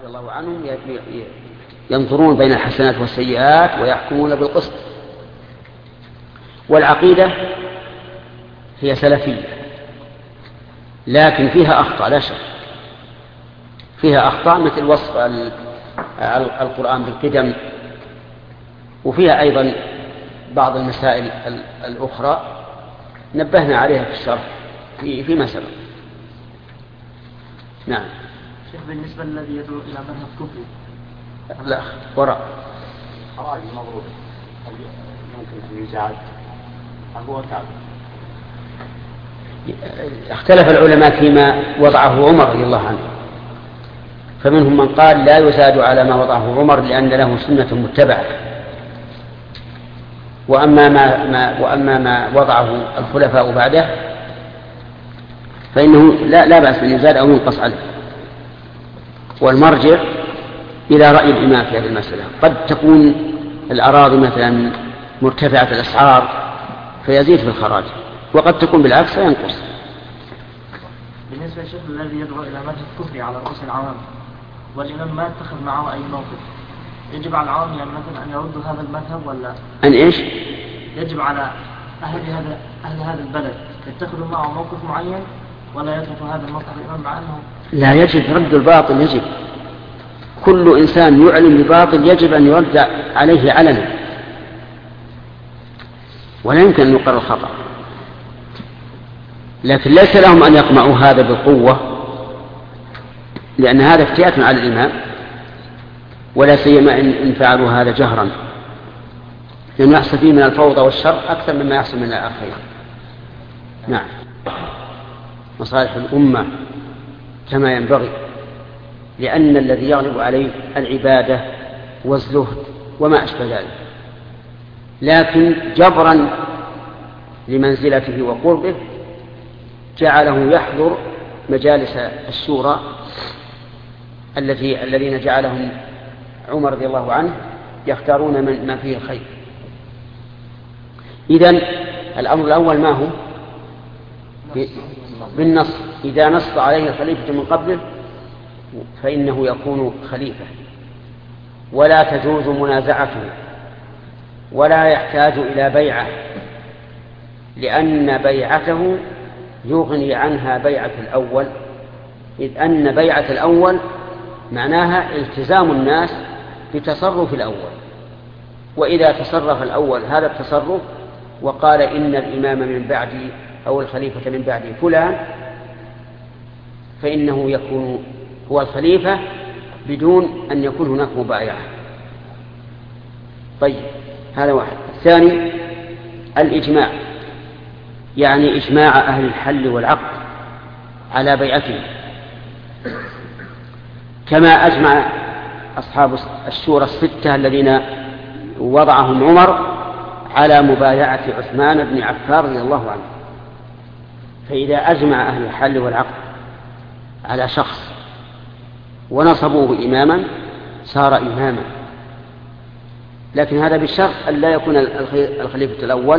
رضي الله عنهم ينظرون بين الحسنات والسيئات ويحكمون بالقسط. والعقيدة هي سلفية، لكن فيها أخطاء لا شك، فيها أخطاء مثل وصف القرآن بالقدم، وفيها أيضا بعض المسائل الأخرى نبهنا عليها في الشرح فيما سبق. نعم. شيخ بالنسبة الذي يدعو إلى مذهب كفري، لا وراء حراج مضروب ممكن يزاد هو كافر. اختلف العلماء فيما وضعه عمر رضي الله عنه، فمنهم من قال لا يزاد على ما وضعه عمر لأن له سنة متبعة، وأما ما وضعه الخلفاء بعده فإنه لا بأس أن يزاد أو ينقص عليه. والمرجع إلى رأي الإمام في هذه المسألة. قد تكون الأراضي مثلا مرتفعة الأسعار فيزيد في الخراج، وقد تكون بالعكس فينقص. بالنسبة للشيخ الذي يدعو إلى مذهب كفري على رؤوس العوام والإمام ما اتخذ معه أي موقف، يجب على العوام مثلا أن يردوا هذا المذهب ولا أن إيش؟ يجب على أهل هذا البلد يتخذوا معه موقف معين ولا يتركوا هذا الموقف الإمام مع أنه لا يجب رد الباطل. يجب كل إنسان يعلن بباطل يجب أن يرد عليه علنا، ولا يمكن أن يقر الخطأ، لكن ليس لهم أن يقمعوا هذا بالقوة، لأن هذا افتئات على الإمام، ولا سيما إن فعلوا هذا جهرا، لأنه يحصل فيه من الفوضى والشر أكثر مما يحصل من الخير. نعم. مصالح الأمة كما ينبغي، لأن الذي يغلب عليه العبادة والزهد وما أشبه ذلك، لكن جبرا لمنزلته وقربه جعله يحضر مجالس الشورى الذين جعلهم عمر رضي الله عنه يختارون من ما فيه الخير. إذن الأمر الأول ما هو؟ بالنص. إذا نص عليه الخليفة من قبله فإنه يكون خليفة، ولا تجوز منازعته، ولا يحتاج إلى بيعة، لأن بيعته يغني عنها بيعة الأول، إذ أن بيعة الأول معناها التزام الناس بتصرف الأول، وإذا تصرف الأول هذا التصرف وقال إن الإمام من بعدي أو الخليفة من بعدي فلان، فإنه يكون هو الخليفة بدون أن يكون هناك مبايعة. طيب، هذا واحد. الثاني الإجماع، يعني إجماع أهل الحل والعقد على بيعته، كما أجمع أصحاب الشورى الستة الذين وضعهم عمر على مبايعة عثمان بن عفان رضي الله عنه. فإذا أجمع أهل الحل والعقد على شخص ونصبوه إماما صار إماما، لكن هذا بالشرط أن لا يكون الخليفة الأول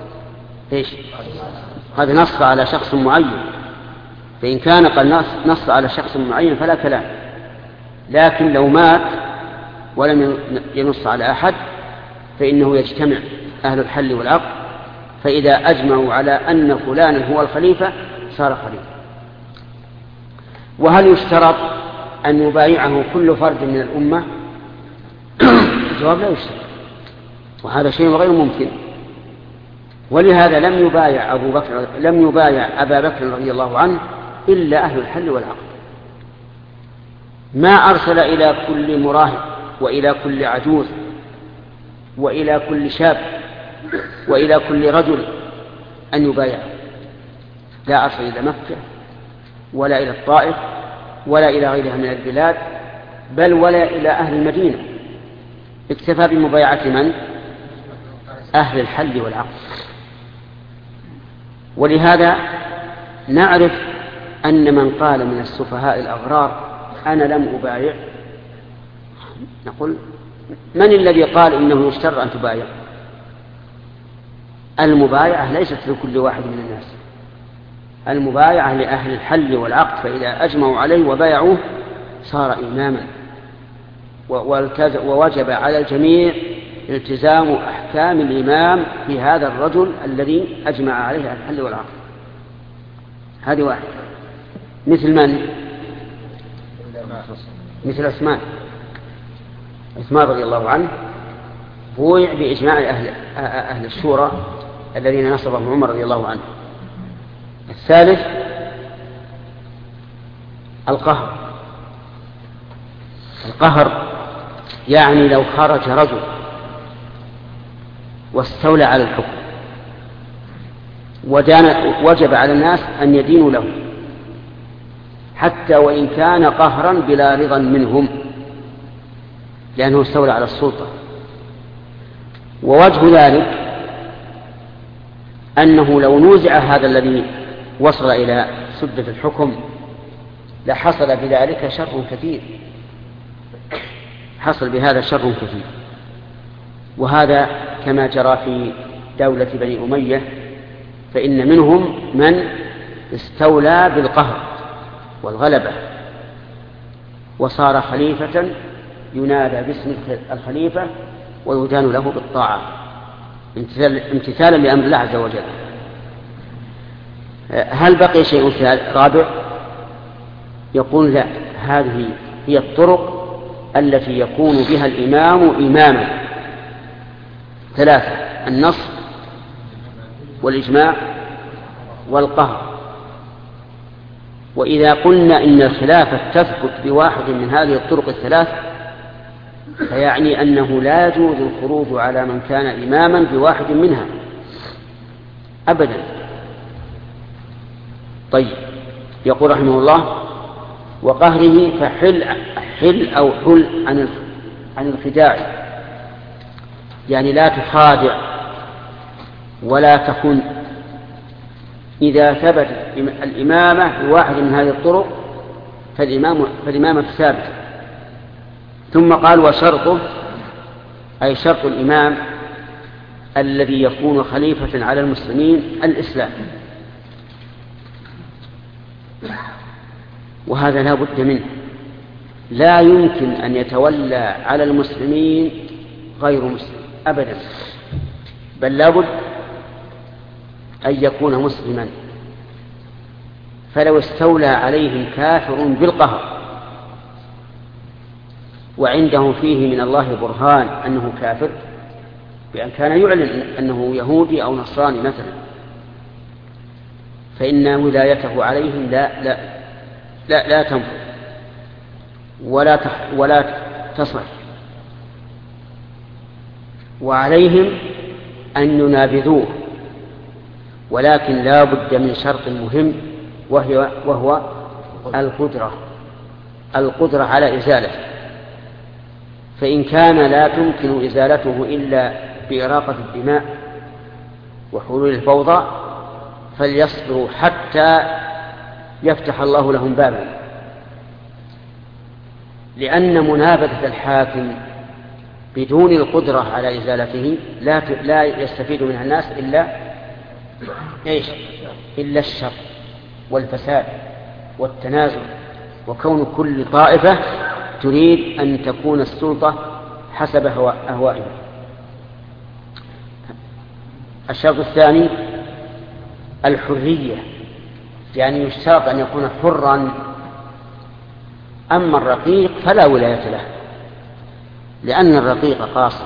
قد نص على شخص معين، فإن كان قد نص على شخص معين فلا كلام، لكن لو مات ولم ينص على أحد فإنه يجتمع أهل الحل والعقد، فإذا أجمعوا على أن فلانا هو الخليفة صار خليفة. وهل يشترط أن يبايعه كل فرد من الأمة؟ الجواب لا يشترط، وهذا شيء غير ممكن. ولهذا لم يبايع أبا بكر رضي الله عنه إلا أهل الحل والعقد. ما أرسل إلى كل مراهق وإلى كل عجوز وإلى كل شاب وإلى كل رجل أن يبايع، لا أرسل إلى مكة ولا إلى الطائف ولا إلى غيرها من البلاد، بل ولا إلى أهل المدينة، اكتفى بمبايعة من؟ أهل الحل والعقد. ولهذا نعرف أن من قال من السفهاء الأغرار أنا لم أبايع، نقول من الذي قال إنه يشترط أن تبايع؟ المبايعة ليست لكل واحد من الناس، المبايعة لأهل الحل والعقد، فإذا أجمعوا عليه وبايعوه صار إماما ووجب على الجميع التزام أحكام الإمام في هذا الرجل الذي أجمع عليه الحل والعقد. هذه واحدة. مثل من؟ مثل عثمان رضي الله عنه بويع بإجماع أهل الشورى الذين نصبهم عمر رضي الله عنه. الثالث القهر يعني لو خرج رجل واستولى على الحكم وجب على الناس أن يدينوا له حتى وإن كان قهرا بلا رضا منهم لأنه استولى على السلطة. ووجه ذلك أنه لو نوزع هذا الذي وصل إلى سدة الحكم لحصل بذلك شر كثير، حصل بهذا شر كثير. وهذا كما جرى في دولة بني أمية، فإن منهم من استولى بالقهر والغلبة وصار خليفة ينادى باسم الخليفة ويدان له بالطاعة امتثالا لأمر الله عز وجل. هل بقي شيء رابع؟ يقول لا، هذه هي الطرق التي يكون بها الإمام إماما. 3: النص والإجماع والقهر. وإذا قلنا إن الخلافة تثبت بواحد من هذه الطرق الثلاث فيعني أنه لا يجوز الخروج على من كان إماما بواحد منها أبدا. طيب، يقول رحمه الله: وقهره فحل أو حل عن الخداع، يعني لا تخادع ولا تخن. إذا ثبت الإمامة بواحد من هذه الطرق فالإمامة ثابتة. ثم قال: وشرطه، أي شرط الإمام الذي يكون خليفة على المسلمين، الإسلام. وهذا لا بد منه، لا يمكن أن يتولى على المسلمين غير مسلم أبدا، بل لا بد أن يكون مسلما. فلو استولى عليهم كافر بالقهر وعنده فيه من الله برهان أنه كافر، بأن كان يعلن أنه يهودي أو نصراني مثلا، فإن ولايته عليهم لا تنفذ ولا تصح، وعليهم أن ينابذوه. ولكن لا بد من شرط مهم وهو القدرة على إزالته. فإن كان لا تمكن إزالته إلا بإراقة الدماء وحلول الفوضى فليصبروا حتى يفتح الله لهم بابا، لأن منابذة الحاكم بدون القدرة على إزالته لا يستفيد منها الناس إلا الشر والفساد والتنازل، وكون كل طائفة تريد أن تكون السلطة حسب أهوائها. الشرط الثاني الحرية، يعني يشترط أن يكون حرا. أما الرقيق فلا ولاية له، لأن الرقيق قاصر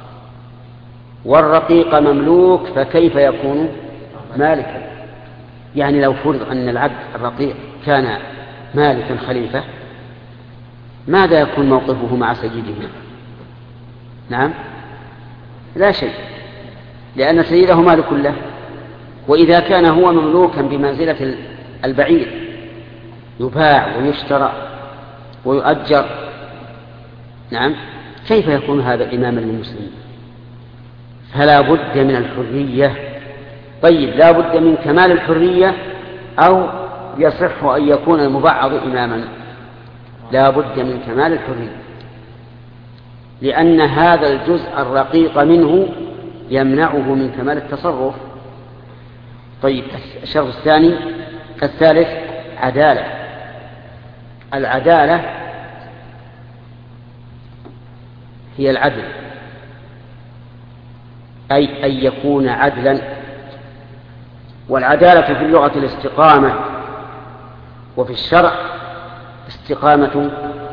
والرقيق مملوك، فكيف يكون مالكا؟ يعني لو فرض أن العبد الرقيق كان مالكا خليفة، ماذا يكون موقفه مع سيده؟ نعم، لا شيء، لأن سيده مالك له. وإذا كان هو مملوكا بمنزلة البعير يباع ويشترى ويؤجر، نعم، كيف يكون هذا إماما للمسلمين؟ فلا بد من الحرية. طيب، لا بد من كمال الحرية أو يصح أن يكون المبعض إماما؟ لا بد من كمال الحرية، لأن هذا الجزء الرقيق منه يمنعه من كمال التصرف. طيب، الشرط الثالث العدالة. هي العدل، أي أن يكون عدلا. والعدالة في اللغة الاستقامة، وفي الشرع استقامة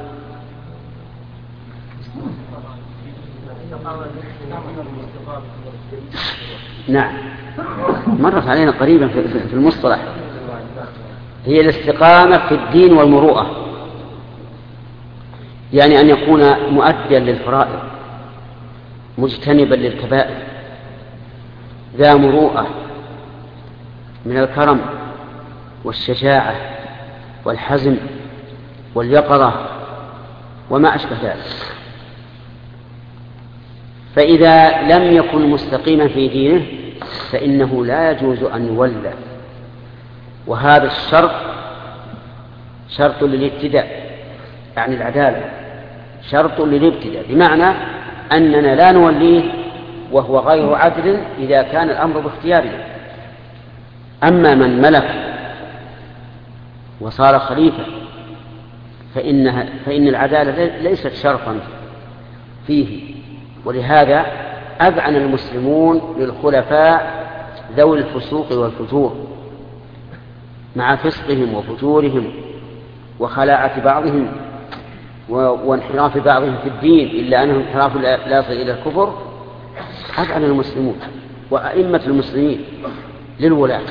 نعم مرت علينا قريبا في المصطلح، هي الاستقامة في الدين والمروءة، يعني أن يكون مؤديا للفرائض مجتنبا للكبائر، ذا مروءة من الكرم والشجاعة والحزم واليقظة وما أشبه ذلك. فإذا لم يكن مستقيما في دينه فإنه لا يجوز أن يولى، وهذا الشرط شرط للابتداء، يعني العدالة شرط للابتداء، بمعنى أننا لا نوليه وهو غير عدل إذا كان الأمر باختياره. أما من ملك وصار خليفة فإن العدالة ليست شرطا فيه، ولهذا أذعن المسلمون للخلفاء ذوي الفسوق والفجور مع فسقهم وفجورهم وخلاعة بعضهم وانحراف بعضهم في الدين إلا أنهم انحراف لا يصل إلى الكفر. أذعن المسلمون وأئمة المسلمين للولاة.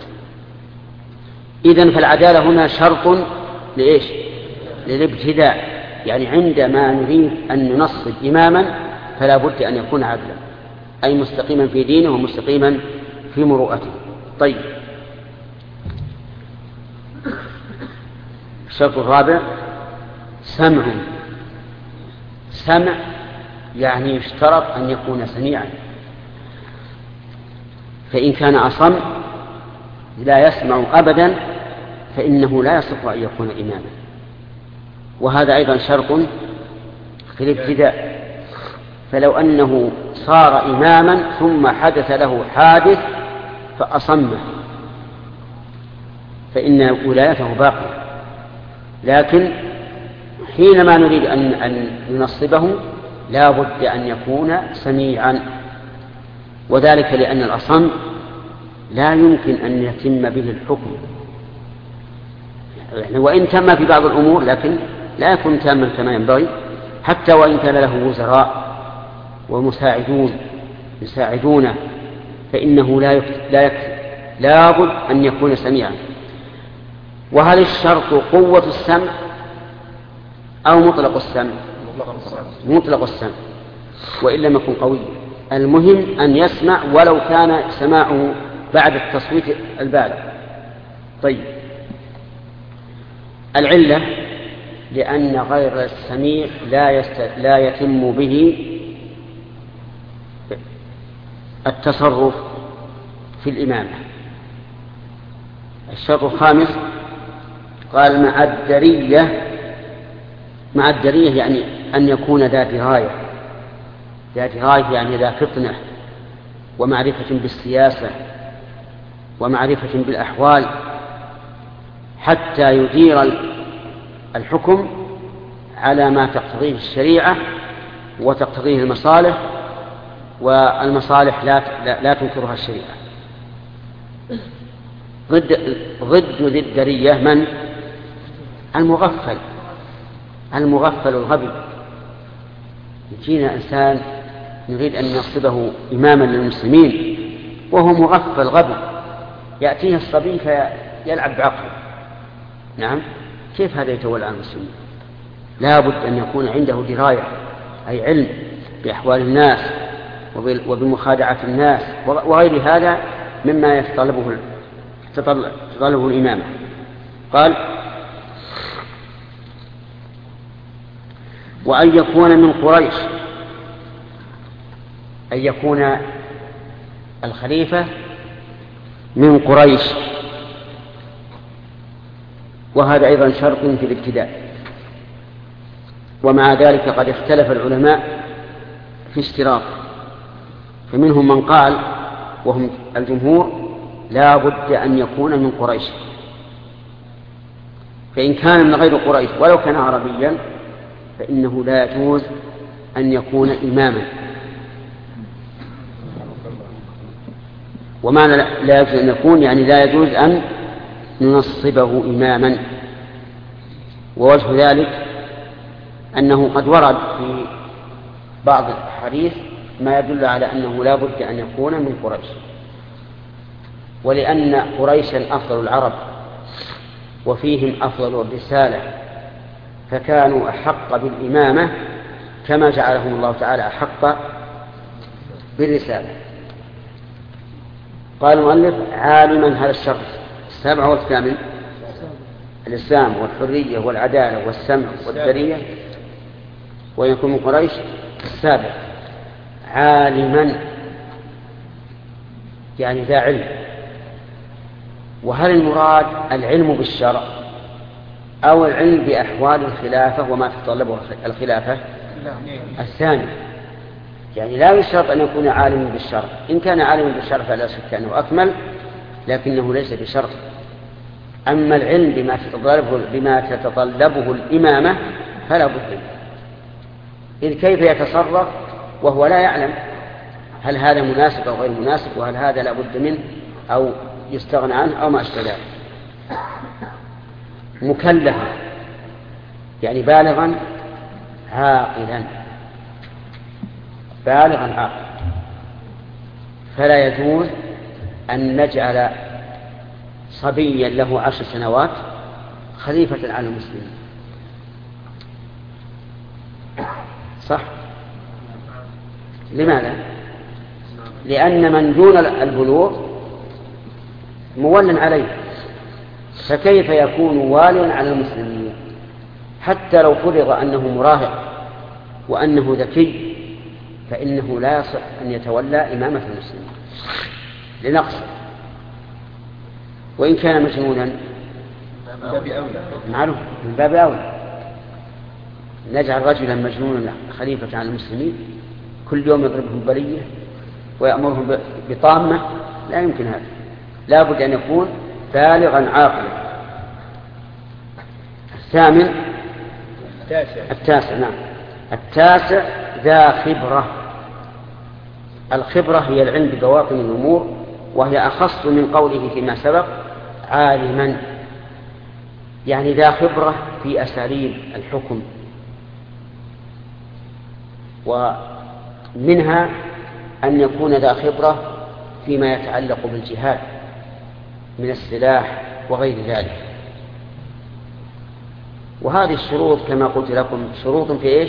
إذن فالعدالة هنا شرط لإيش؟ للابتداء، يعني عندما نريد أن ننصب إماما فلا بد أن يكون عدلا، أي مستقيما في دينه ومستقيما في مروءته. طيب، الشرط الرابع سمع، يعني يشترط أن يكون سميعا، فإن كان أصم لا يسمع أبدا فإنه لا يصح أن يكون إماما، وهذا أيضا شرط في الابتداء. فلو أنه صار إماما ثم حدث له حادث فأصمه فإن ولايته باقية، لكن حينما نريد أن ننصبه لا بد أن يكون سميعا، وذلك لأن الأصم لا يمكن أن يتم به الحكم، يعني وإن تم في بعض الأمور لكن لا يكون تاما كما ينبغي، حتى وإن كان له وزراء ومساعدون يساعدونه فإنه لا يكفي، لا بد أن يكون سميعا. وهل الشرط قوة السمع أو مطلق السمع؟ مطلق السمع، وإن لم يكن قوي، المهم أن يسمع ولو كان سماعه بعد التصويت البالغ. طيب، العلة لأن غير السميع لا يتم به التصرف في الإمامة. الشرط الخامس قال مع الدرية يعني أن يكون ذا دراية يعني ذا فطنة ومعرفة بالسياسة ومعرفة بالأحوال حتى يدير الحكم على ما تقتضيه الشريعة وتقتضيه المصالح، والمصالح لا تنكرها الشريعة. ضد ذي الدرية من؟ المغفل الغبي. يجينا إنسان نريد أن نصبه إماما للمسلمين وهو مغفل غبي، يأتيه الصبي فيلعب بعقله. نعم، كيف هذا يتولى عن المسلمين؟ لا بد أن يكون عنده دراية، أي علم بأحوال الناس وبمخادعة الناس وغير هذا مما تطلبه الإمامة. قال: وأن يكون من قريش، أن يكون الخليفة من قريش، وهذا أيضا شرط في الابتداء. ومع ذلك قد اختلف العلماء في اشتراط، فمنهم من قال وهم الجمهور لا بد أن يكون من قريش، فإن كان من غير قريش ولو كان عربيا فإنه لا يجوز أن يكون إماما. ومعنى لا يجوز أن يكون يعني لا يجوز أن ننصبه إماما. ووجه ذلك أنه قد ورد في بعض الحديث ما يدل على أنه لا بد أن يكون من قريش، ولأن قريشا أفضل العرب وفيهم أفضل الرسالة، فكانوا أحق بالإمامة كما جعلهم الله تعالى أحق بالرسالة. قال المؤلف عالما هذا الشرط 7 والثامن الإسلام والحرية والعدالة والسمع والدرية، ويكون من قريش 7 عالما يعني ذا علم. وهل المراد العلم بالشرع أو العلم بأحوال الخلافة وما تتطلبه الخلافة؟ الثاني، يعني لا يشترط أن يكون عالما بالشرع. إن كان عالما بالشرع فلا شك أنه أكمل، لكنه ليس بشرط. أما العلم بما تتطلبه الإمامة فلا بد، إذ كيف يتصرف وهو لا يعلم هل هذا مناسب أو غير مناسب، وهل هذا لا بد منه أو يستغنى عنه أو ما أشبه ذلك. مكلفا يعني بالغا عاقلا، بالغا عاقلا، فلا يجوز أن نجعل صبيا له 10 سنوات خليفة على المسلمين. صح؟ لماذا؟ لأن من دون البلوغ مولى عليه، فكيف يكون واليا على المسلمين؟ حتى لو فرض أنه مراهق وأنه ذكي فإنه لا يصح أن يتولى إمامة المسلمين لنقص، وإن كان مجنونا معلوم من باب أولى. نجعل رجلا مجنونا خليفة على المسلمين كل يوم يضربهم بلية ويأمرهم بطامة، لا يمكن هذا. لا بد أن يكون بالغا عاقلا. الثامن التاسع نعم التاسع ذا خبرة. الخبرة هي العلم ببواطن الأمور، وهي أخص من قوله فيما سبق عالما، يعني ذا خبرة في أساليب الحكم. ومنها أن يكون ذا خبرة فيما يتعلق بالجهاد من السلاح وغير ذلك. وهذه الشروط كما قلت لكم شروط في إيش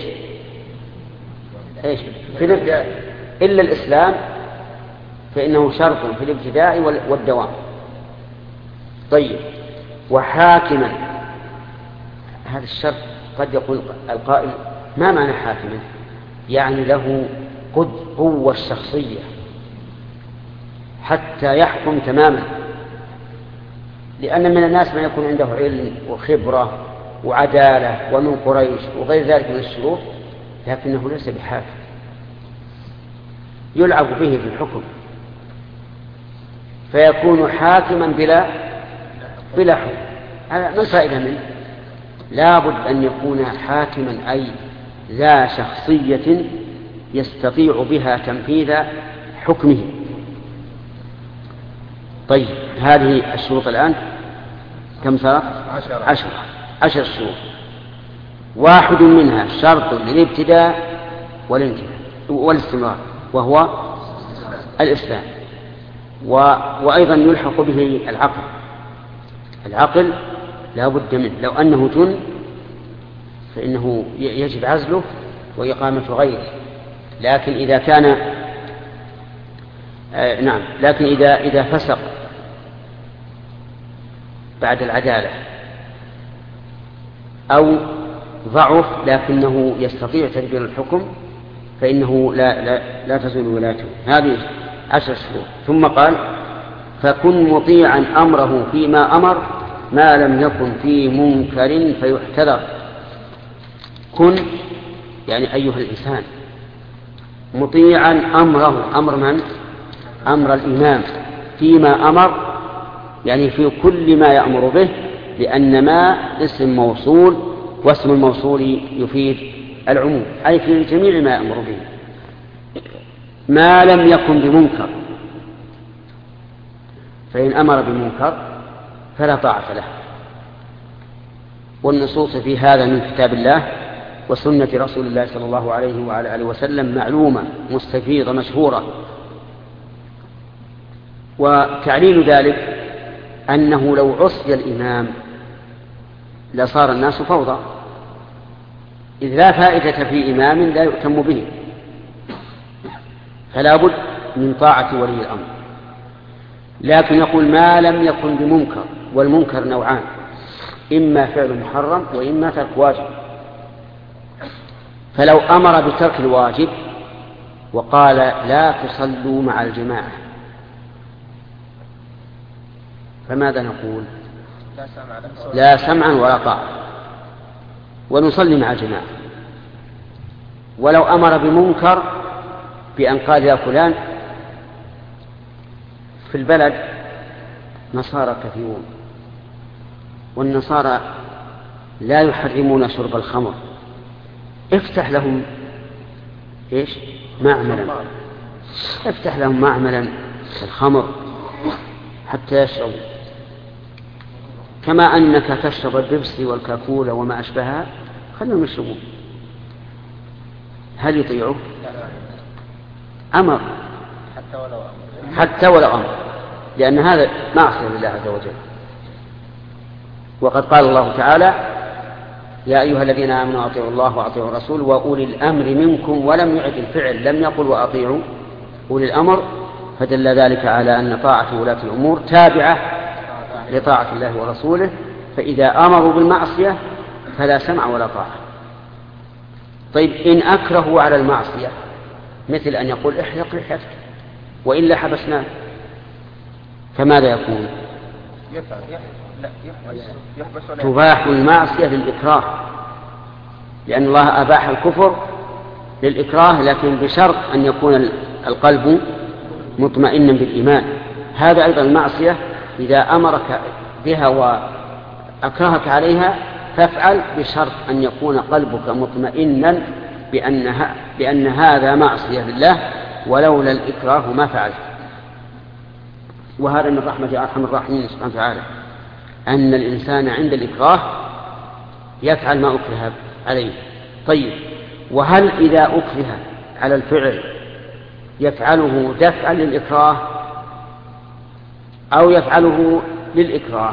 في الابتداء، إلا الإسلام فإنه شرط في الابتداء والدوام. طيب، وحاكما، هذا الشرط قد يقول القائل ما معنى حاكما؟ يعني له قوة الشخصية حتى يحكم تماما، لأن من الناس من يكون عنده علم وخبرة وعدالة ومن قريش وغير ذلك من الشروط، لكنه ليس بحاكم، يلعب به في الحكم فيكون حاكما بلا حكم. هذا ما الفائدة منه؟ لا بد أن يكون حاكما أي ذا شخصية يستطيع بها تنفيذ حكمه. طيب، هذه الشروط الآن كم صارت؟ 10 شروط. واحد منها شرط للابتداء والاستمرار وهو الإسلام، وأيضا يلحق به العقل لا بد منه. لو أنه جن فإنه يجب عزله وإقامة غيره، لكن إذا كان لكن إذا فسق بعد العدالة أو ضعف لكنه يستطيع تدبير الحكم فإنه لا تزول ولايته. هذه 10 شروط. ثم قال فكن مطيعا أمره فيما أمر ما لم يكن في منكر فيحتذر. كن يعني أيها الإنسان مطيعا أمره، أمر من؟ أمر الإمام، فيما أمر يعني في كل ما يأمر به، لأن ما اسم موصول، واسم الموصول يفيد العموم، أي في جميع ما يأمر به، ما لم يكن بمنكر، فإن أمر بمنكر فلا طاعة له. والنصوص في هذا من كتاب الله وسنة رسول الله صلى الله عليه وعلى آله وسلم معلومة مستفيضة مشهورة. وتعليل ذلك أنه لو عصي الإمام لصار الناس فوضى، إذ لا فائدة في إمام لا يؤتم به، فلا بد من طاعة ولي الأمر. لكن يقول ما لم يكن بمنكر، والمنكر نوعان، إما فعل محرم وإما ترك واجب. فلو أمر بترك الواجب وقال لا تصلوا مع الجماعة، فماذا نقول؟ لا سمعا ولا طاعة، ونصلي مع الجماعة. ولو أمر بمنكر بأن قال يا فلان في البلد نصارى كثيرون، والنصارى لا يحرمون شرب الخمر، افتح لهم معملا، افتح لهم معملا الخمر حتى يشربوا، كما أنك تشرب البيبسي والكاكولا وما أشبهها، خلهم يشربون. هل يطيعوا؟ أمر حتى ولو أمر، لأن هذا معصية لله عز وجل. وقد قال الله تعالى يا أيها الذين آمنوا أطيعوا الله وأطيعوا الرسول وأولي الأمر منكم، ولم يعد الفعل، لم يقل وأطيعوا أولي الأمر، فدل ذلك على أن طاعة ولاة الأمور تابعة لطاعة الله ورسوله. فإذا أمروا بالمعصية فلا سمع ولا طاعة. طيب إن أكرهوا على المعصية، مثل أن يقول احلق لحيتك وإلا حبسناه، فماذا يكون؟ تباح المعصية للإكراه، لأن الله أباح الكفر للإكراه، لكن بشرط أن يكون القلب مطمئنا بالإيمان. هذا أيضا المعصية إذا أمرك بها وأكرهك عليها فافعل، بشرط أن يكون قلبك مطمئنا بأن هذا معصية لله، ولولا الإكراه ما فعلت. وهذا من رحمة أرحم الراحمين سبحانه وتعالى، أن الإنسان عند الإكراه يفعل ما أكره عليه. طيب، وهل إذا أكره على الفعل يفعله دفعا للإكراه أو يفعله للإكراه؟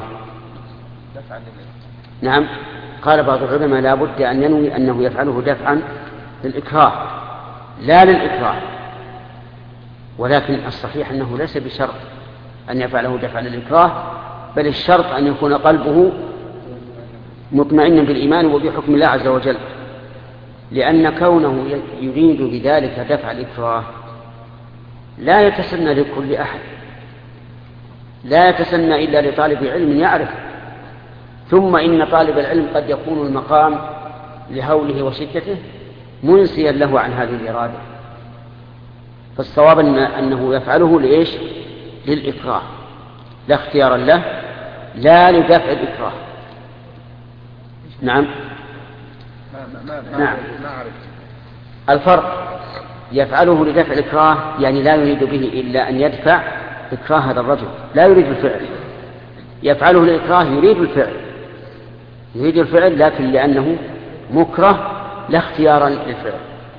نعم، قال بعض العلماء لا بد أن ينوي أنه يفعله دفعا للإكراه لا للإكراه، ولكن الصحيح أنه ليس بشرط أن يفعله دفعا للإكراه، بل الشرط أن يكون قلبه مطمئنا بالإيمان وبحكم الله عز وجل، لأن كونه يريد بذلك دفع الإكراه لا يتسنى لكل أحد، لا يتسنى إلا لطالب علم يعرف. ثم إن طالب العلم قد يكون المقام لهوله وشدته منسيا له عن هذه الإرادة، فالصواب أنه يفعله لإيش؟ للإكراه، لا اختيارا له، لا لدفع الإكراه. نعم. نعم. الفرق يفعله لدفع الإكراه، يعني لا يريد به إلا أن يدفع إكراه هذا الرجل، لا يريد الفعل. يفعله للإكراه يريد الفعل، يريد الفعل لكن لأنه مكره لا اختيارا للفعل.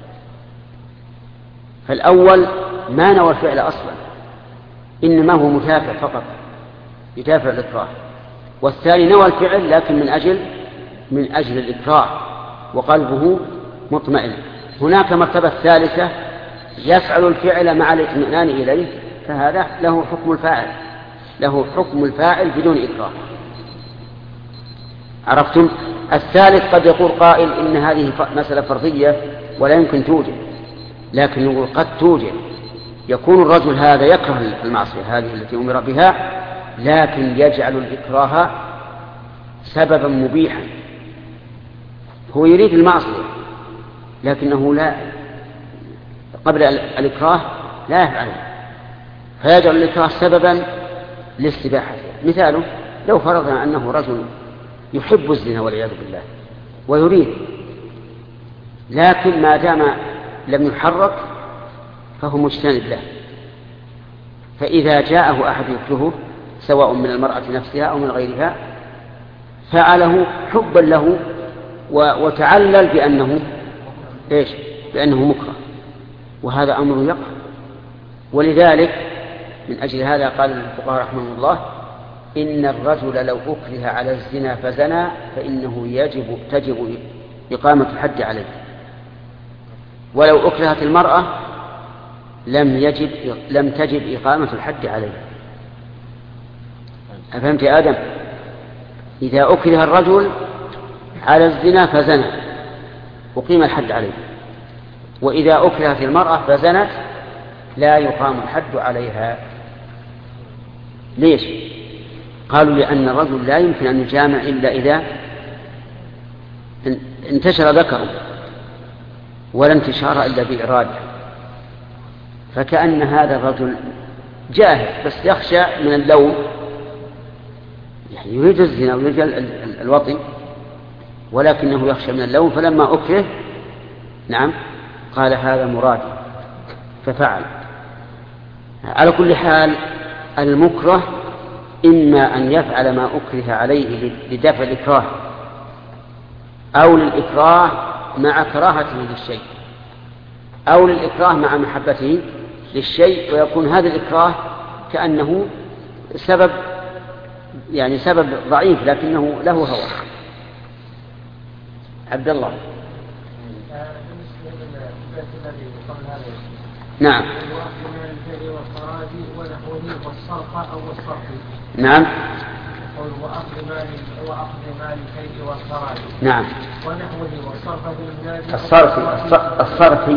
فالأول ما نوى الفعل أصلا، إنما هو متافع فقط يدافع الإكراه، والثاني نوى الفعل لكن من أجل الإكراه وقلبه مطمئن. هناك مرتبة ثالثة يفعل الفعل مع الاطمئنان إليه، فهذا له حكم الفاعل، له حكم الفاعل بدون إكراه. عرفتم؟ الثالث قد يقول قائل إن هذه مسألة فرضية ولا يمكن توجد، لكن نقول قد توجد. يكون الرجل هذا يكره المعصية هذه التي أمر بها، لكن يجعل الإكراه سببا مبيحا. هو يريد المعصية لكنه لا قبل الإكراه لا يفعله، فيجعل الإكراه سببا لاستباحته. مثاله لو فرضنا أنه رجل يحب الزنا والعياذ بالله ويريد لكن ما دام لم يحرك فهو مجتنب له. فإذا جاءه أحد يكرهه سواء من المرأة نفسها أو من غيرها فعله حبا له وتعلل بأنه مكره، وهذا أمر يقع. ولذلك من أجل هذا قال الفقهاء رحمهم الله إن الرجل لو أكره على الزنا فزنى فإنه تجب إقامة الحد عليه، ولو أكرهت المرأة لم تجب إقامة الحد عليه. أفهمت يا آدم؟ إذا أكره الرجل على الزنا فزنى أقيم الحد عليه، وإذا أكرهت المرأة فزنت لا يقام الحد عليها. ليش؟ قالوا لأن الرجل لا يمكن أن يجامع إلا إذا انتشر ذكره، ولا انتشار إلا بإرادة، فكأن هذا الرجل جاهل بس يخشى من اللوم، يعني يريد الزنا ويريد الوطي ولكنه يخشى من اللوم، فلما أكره قال هذا مرادي ففعل. على كل حال المكره إما أن يفعل ما أكره عليه لدفع الإكراه أو للإكراه مع كراهته للشيء أو للإكراه مع محبته للشيء، ويكون هذا الإكراه كأنه سبب ضعيف لكنه له هوى. عبد الله. نعم. نعم. نعم. الصرفي.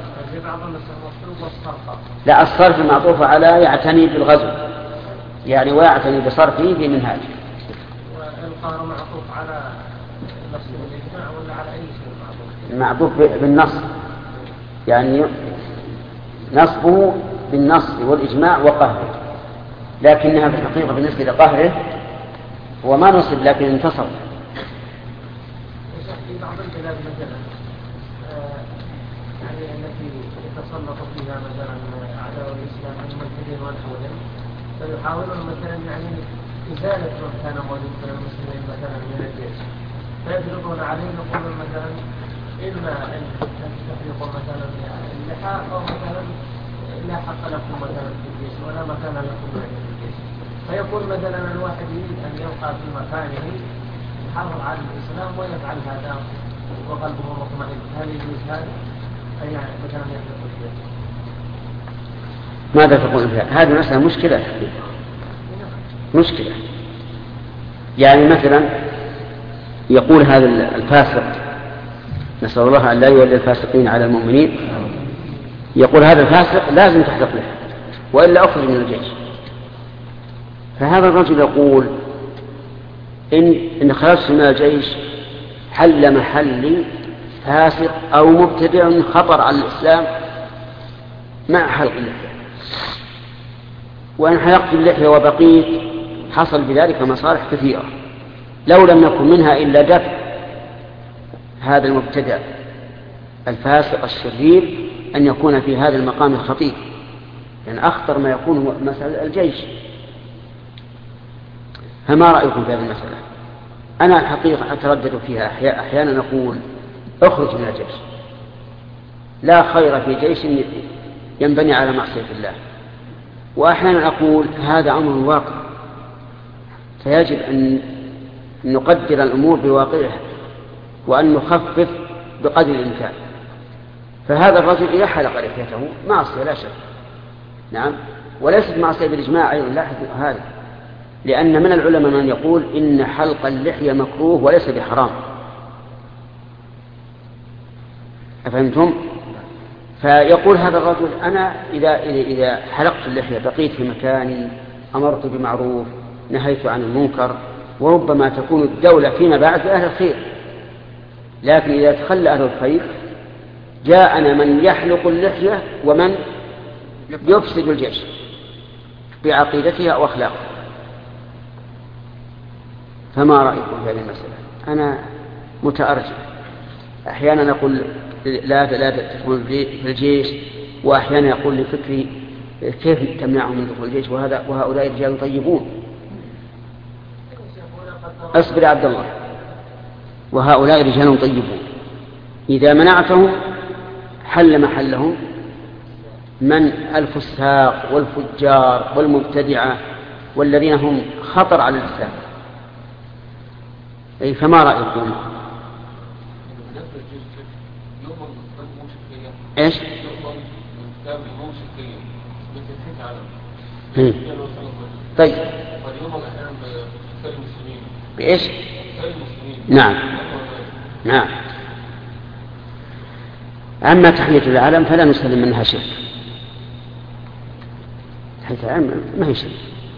لا، الصرف معطوف على يعتني بالغزو، يعني ويعتني بصرفه بمنهاج. والقهر معطوف على نص الإجماع ولا على أي شيء؟ معطوف بالنص، يعني نصبه بالنص والإجماع وقهره، لكنها في الحقيقة بالنسبة لقهره هو ما نصب لكن انتصر. في بعض البلاد مثلا يعني التي يتسلط فيها مثلا أعداء الإسلام الملحدين ونحوهم، فيحاولون مثلا يعني إزالة من كان موجود من المسلمين مثلا من الجيش، فيفرضون عليه يقولون مثلا إما أن تفرقوا مثلا اللحاق أو مثلا لا حق لكم مثلا في الجيش ولا مكان لكم في الجيش، فيقول مثلا الواحد يريد أن يبقى في مكانه يحافظ على الإسلام ويفعل هذا وقلبه مطمئن، هل يجوز هذا؟ أي يعني مثلا يحدث الجيش. ماذا تقول فيها؟ هذه مسألة مشكلة حقيقة. مشكلة، يعني مثلا يقول هذا الفاسق، نسأل الله أن لا يولي الفاسقين على المؤمنين، يقول هذا الفاسق لازم تحلق له وإلا أخرج من الجيش. فهذا الرجل يقول إن خرجت من الجيش حل محلي فاسق أو مبتدع خطر على الإسلام مع حلق اللحية، وإن حلقت اللحية وبقيت حصل بذلك مصالح كثيرة لو لم يكن منها إلا دفع هذا المبتدع الفاسق الشرير أن يكون في هذا المقام الخطير، يعني أخطر ما يكون هو مسألة الجيش. فما رأيكم في هذه المسألة؟ أنا الحقيقة أتردد فيها، أحيانا أقول اخرج من الجيش، لا خير في جيش ينبني على معصية الله، وأحيانا أقول هذا أمر واقع فيجب أن نقدر الأمور بواقعها وأن نخفف بقدر الإمكان. فهذا الرجل إذا حلق لحيته معصية لا شك، نعم، وليست معصية بالإجماع أيضا، لا هذا، لأن من العلماء من يقول إن حلق اللحية مكروه وليس بحرام. أفهمتم؟ فيقول هذا الرجل أنا إذا حلقت اللحية بقيت في مكاني، أمرت بمعروف نهيت عن المنكر، وربما تكون الدولة فيما بعد بأهل الخير، لكن إذا تخلى أهل الخير جاءنا من يحلق اللحية ومن يفسد الجيش بعقيدتها أو أخلاقها. فما رأيكم في هذه المسألة؟ أنا متأرجح، أحيانا أقول لا تدخل في الجيش، وأحيانا يقول لفكري كيف تمنعهم من دخول الجيش وهؤلاء رجال طيبون. اصبر يا عبد الله، وهؤلاء رجال طيبون، إذا منعتهم حل محلهم من الفساق والفجار والمبتدعة والذين هم خطر على الإسلام. أي فما رأيكم؟ إيش؟ طيب بإيش؟ نعم نعم. أما تحية العالم فلا نسلم منها شرك. تحية العالم ما هي شرك.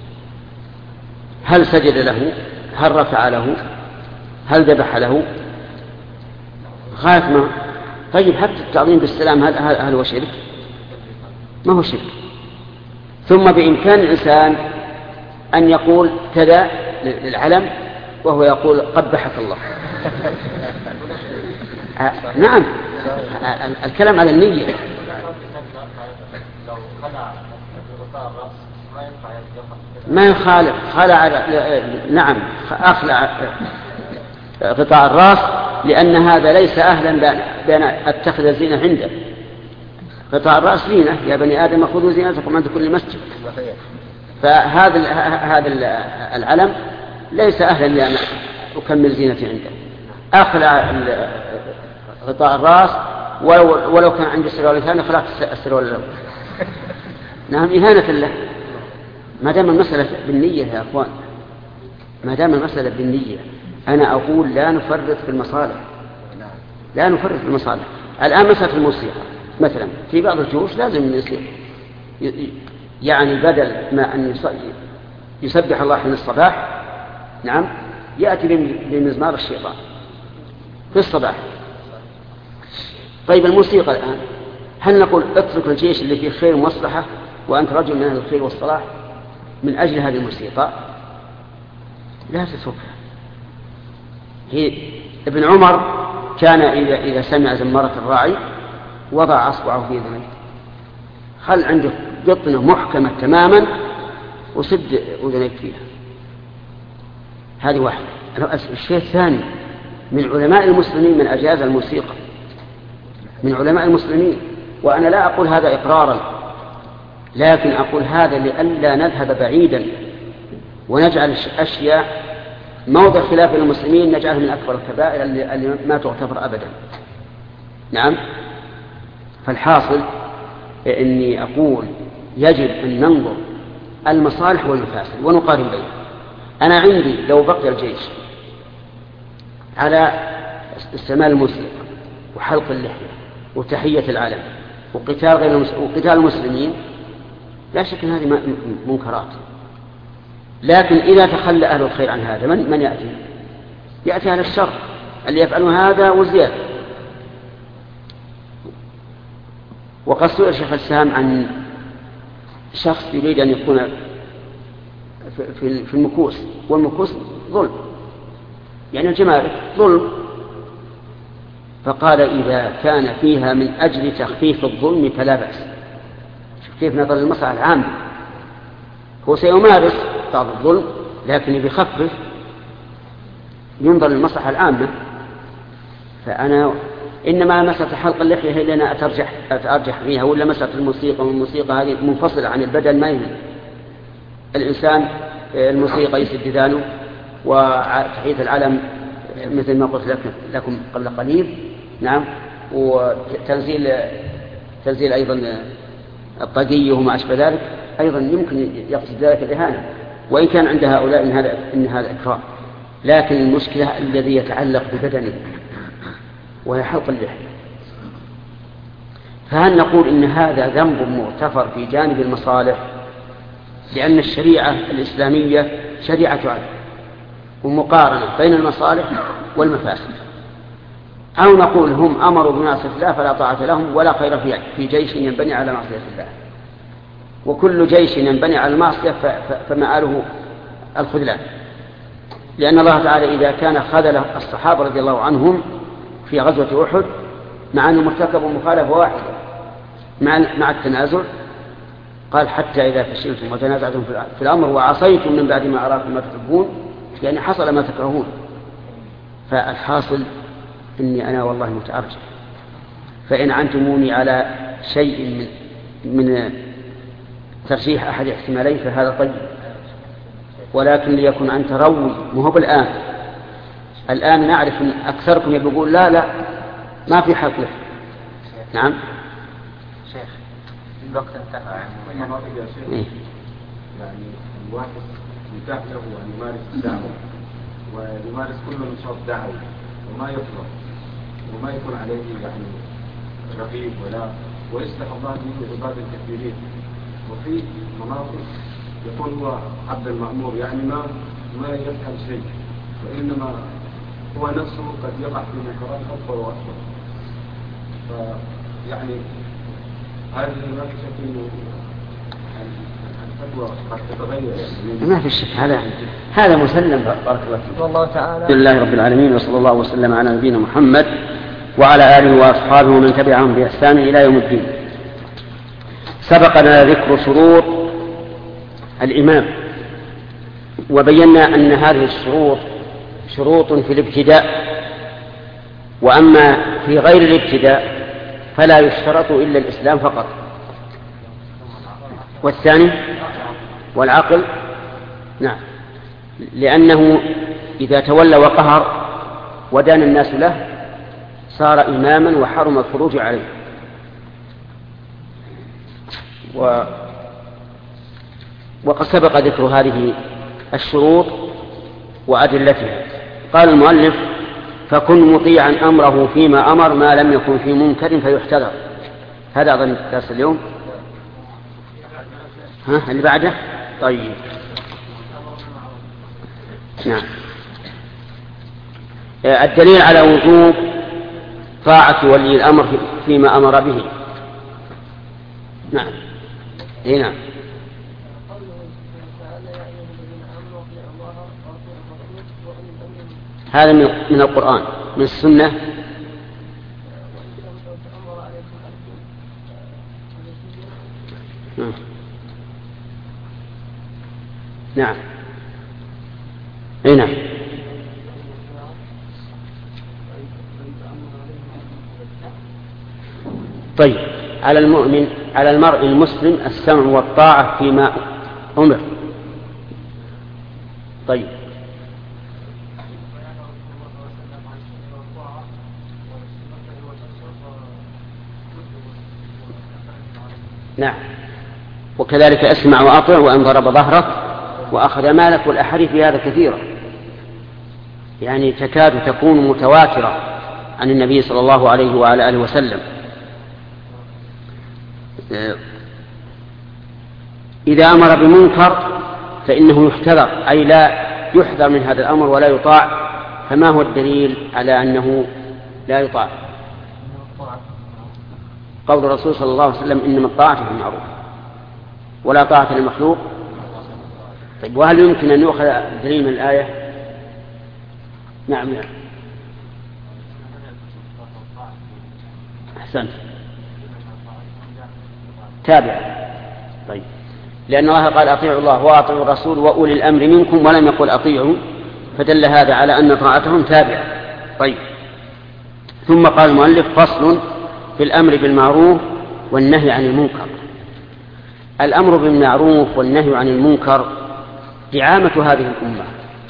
هل سجد له؟ هل رفع له؟ هل ذبح له؟ غاية ما. طيب حتى التعظيم بالسلام هل هو شرك؟ ما هو شرك. ثم بإمكان الإنسان أن يقول كذا للعلم وهو يقول قبحك الله. نعم، الكلام على النية. ما يخالف خلع، نعم أخلع غطاء الرأس، لأن هذا ليس أهلا بأن أتخذ زينة عنده. غطاء الرأس زينة، يا بني آدم خذوا زينتكم عند كل مسجد. فهذا العلم ليس أهلا لأن أكمل زينتي عنده. أخلع غطاء الرأس ولو كان عندي سروال ثاني خلعت السروال الأول. نعم، إهانة له. ما دام المسألة بالنية يا أخوان، ما دام المسألة بالنية، أنا أقول لا نفرط في المصالح، لا نفرط في المصالح. الآن مسألة الموسيقى مثلا في بعض الجيوش لازم يصير، يعني بدل ما أن يسبح الله حين الصباح، نعم، يأتي بمزمار الشيطان في الصباح. طيب الموسيقى الآن، هل نقول اترك الجيش اللي فيه خير ومصلحة وأنت رجل من أهل الخير والصلاح من أجل هذه الموسيقى؟ لا تتركها. ابن عمر كان إذا سمع زمارة الراعي وضع أصبعه في أذنيه، خل عنده قطنة محكمة تماما وسد أذنيك فيها. هذه واحدة. الشيء الثاني، من علماء المسلمين من أجاز الموسيقى، من علماء المسلمين، وأنا لا أقول هذا إقرارا، لكن أقول هذا لئلا نذهب بعيدا ونجعل أشياء موضع خلاف المسلمين نجعله من أكبر الكبائر اللي ما تغتفر أبدا. نعم. فالحاصل إني أقول يجب أن ننظر المصالح والمفاسد ونقارن بينها. أنا عندي لو بقي الجيش على استعمال الموسيقى وحلق اللحية وتحية العلم وقتال المسلمين، لا شك أن هذه منكرات. لكن إذا تخلى أهل الخير عن هذا من يأتي؟ يأتي أهل الشر اللي يفعلون هذا وزيادة. وقد سئل شيخ الإسلام عن شخص يريد أن يكون في المكوس، والمكوس ظلم، يعني الجمارك ظلم، فقال إذا كان فيها من أجل تخفيف الظلم فلا بأس. كيف نظر المصلحة العامة؟ هو سيمارس بعض الظلم لكن بخفف، ينظر للمصلحة العامة. فأنا إنما مسألة حلق اللحية هي اللي أنا أترجح فيها، ولا مسألة الموسيقى، والموسيقى هذه منفصلة عن البدن، ما يهم. الإنسان الموسيقى يسد ذانه، وتحية العلم مثل ما قلت لكم قبل قليل، نعم، وتنزيل أيضا الطاقية وما أشبه ذلك أيضا يمكن يقصد ذلك الإهانة، وإن كان عند هؤلاء إن هذا إكرام. لكن المشكلة الذي يتعلق ببدنه وهي حلق اللحية. فهل نقول إن هذا ذنب مغتفر في جانب المصالح لأن الشريعة الإسلامية شريعة عدل ومقارنة بين المصالح والمفاسد، أو نقول هم أمروا بمعصية الله فلا طاعة لهم ولا خير في جيش ينبني على معصية الله، وكل جيش ينبني على المعصية فمآله الخذلان، لأن الله تعالى إذا كان خذل الصحابة رضي الله عنهم في غزوة أحد مع أنه مرتكب مخالفة واحدة مع التنازل. قال حتى إذا فشلتم وتنازعتم في الأمر وعصيتم من بعد ما أراكم ما تحبون، يعني حصل ما تكرهون. فالحاصل إني أنا والله متأرجح، فإن عنتموني على شيء من ترجيح أحد احتمالين فهذا طيب، ولكن ليكن أن تروي مو الآن نعرف أن أكثركم يقول لا ما في حق له. نعم شيخ الوقت انتهى. يعني الواحد يتاح له أن يمارس الدعوة ويمارس كل نشاط دعوي وما يفرط وما يكون عليه يعني رقيب ويصلح الله به عباد الكثيرين، وفي مناطق يكون هو عبد المأمور يعني ما يفهم شيء، وإنما هو نفسه قد يقع في منكرات أكبر وأكبر. فيعني هذه ما في شك إنه الفتوى قد تتغير يعني. ما في شك، هذا مسلم. بارك الله فيك. والله تعالى. الحمد لله رب العالمين، وصلى الله وسلم على نبينا محمد وعلى آله وأصحابه ومن تبعهم بإحسان إلى يوم الدين. سبقنا ذكر شروط الإمام، وبينا أن هذه الشروط شروط في الابتداء، وأما في غير الابتداء فلا يشترط إلا الإسلام فقط. والثاني والعقل، نعم، لأنه إذا تولى وقهر ودان الناس له صار إماما وحرم الخروج عليه. وقد سبق ذكر هذه الشروط وأدلتها. قال المؤلف: فكن مطيعا أمره فيما أمر ما لم يكن في منكر فيحتذر. هذا أظن درس اليوم. اللي بعده. طيب، نعم. الدليل على وجوب طاعة ولي الأمر فيما أمر به. نعم، نعم. هذا من القرآن، من السنة. نعم، نعم. طيب، على المرء المسلم السمع والطاعة فيما أمر. طيب، نعم. وكذلك اسمع وأطع وإن ضرب ظهرك وأخذ مالك. والأحاديث في هذا كثيرة، يعني تكاد تكون متواترة عن النبي صلى الله عليه وعلى آله وسلم. إذا أمر بمنكر فإنه يحتذر، أي لا يحذر من هذا الأمر ولا يطاع. فما هو الدليل على أنه لا يطاع؟ قول الرسول صلى الله عليه وسلم: إنما الطاعة في المعروف ولا طاعة للمخلوق. طيب، وهل يمكن أن يؤخذ دليل من الآية؟ نعم، نعم. أحسنت، تابع. طيب، لأن الله قال: أطيعوا الله وأطيعوا الرسول وأولي الأمر منكم، ولم يقل أطيعوا، فدل هذا على أن طاعتهم تابعة. طيب، ثم قال المؤلف: فصل في الأمر بالمعروف والنهي عن المنكر. الأمر بالمعروف والنهي عن المنكر دعامة هذه الأمة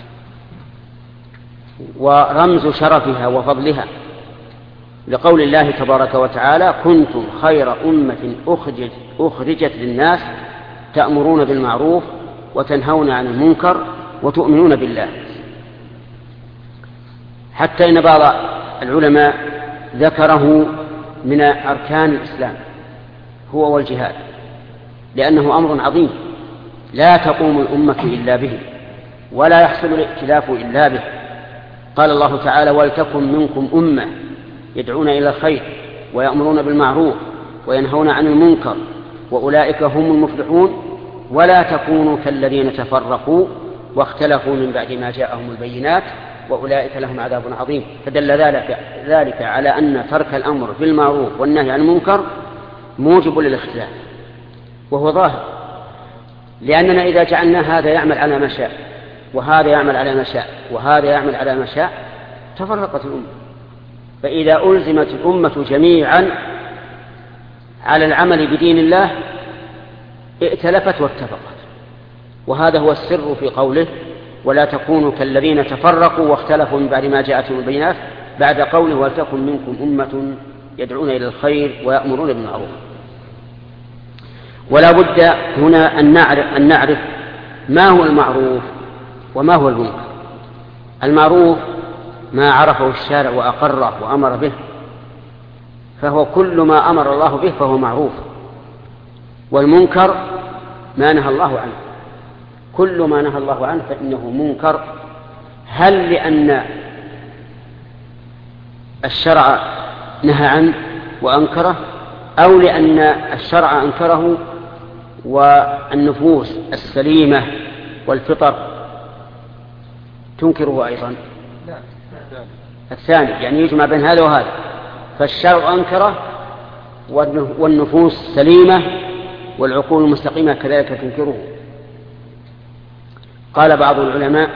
ورمز شرفها وفضلها، لقول الله تبارك وتعالى: كنتم خير أمة أخرجت للناس تأمرون بالمعروف وتنهون عن المنكر وتؤمنون بالله. حتى إن بعض العلماء ذكره من أركان الإسلام هو والجهاد، لأنه أمر عظيم لا تقوم الأمة إلا به ولا يحصل الائتلاف إلا به. قال الله تعالى: ولتكن منكم أمة يدعون إلى الخير ويأمرون بالمعروف وينهون عن المنكر وأولئك هم المفلحون ولا تكونوا كالذين تفرقوا واختلفوا من بعد ما جاءهم البينات وأولئك لهم عذاب عظيم. فدل ذلك على أن ترك الأمر بالمعروف والنهي عن المنكر موجب للاختلاف، وهو ظاهر، لأننا إذا جعلنا هذا يعمل على ما شاء وهذا يعمل على ما شاء وهذا يعمل على ما شاء تفرقت الأمة. فإذا ألزمت الأمة جميعا على العمل بدين الله ائتلفت واتفقت. وهذا هو السر في قوله ولا تكونوا كالذين تفرقوا واختلفوا من بعد ما جاءتهم البينات، بعد قوله ولتكن منكم أمة يدعون إلى الخير ويأمرون بالمعروف. ولا بد هنا أن نعرف ما هو المعروف وما هو المنكر. المعروف ما عرفه الشارع وأقره وأمر به، فهو كل ما أمر الله به فهو معروف. والمنكر ما نهى الله عنه، كل ما نهى الله عنه فإنه منكر. هل لأن الشرع نهى عنه وأنكره، أو لأن الشرع أنكره والنفوس السليمة والفطر تنكره أيضا؟ الثاني، يعني يجمع بين هذا وهذا. فالشرع أنكره والنفوس سليمة والعقول المستقيمة كذلك تنكره. قال بعض العلماء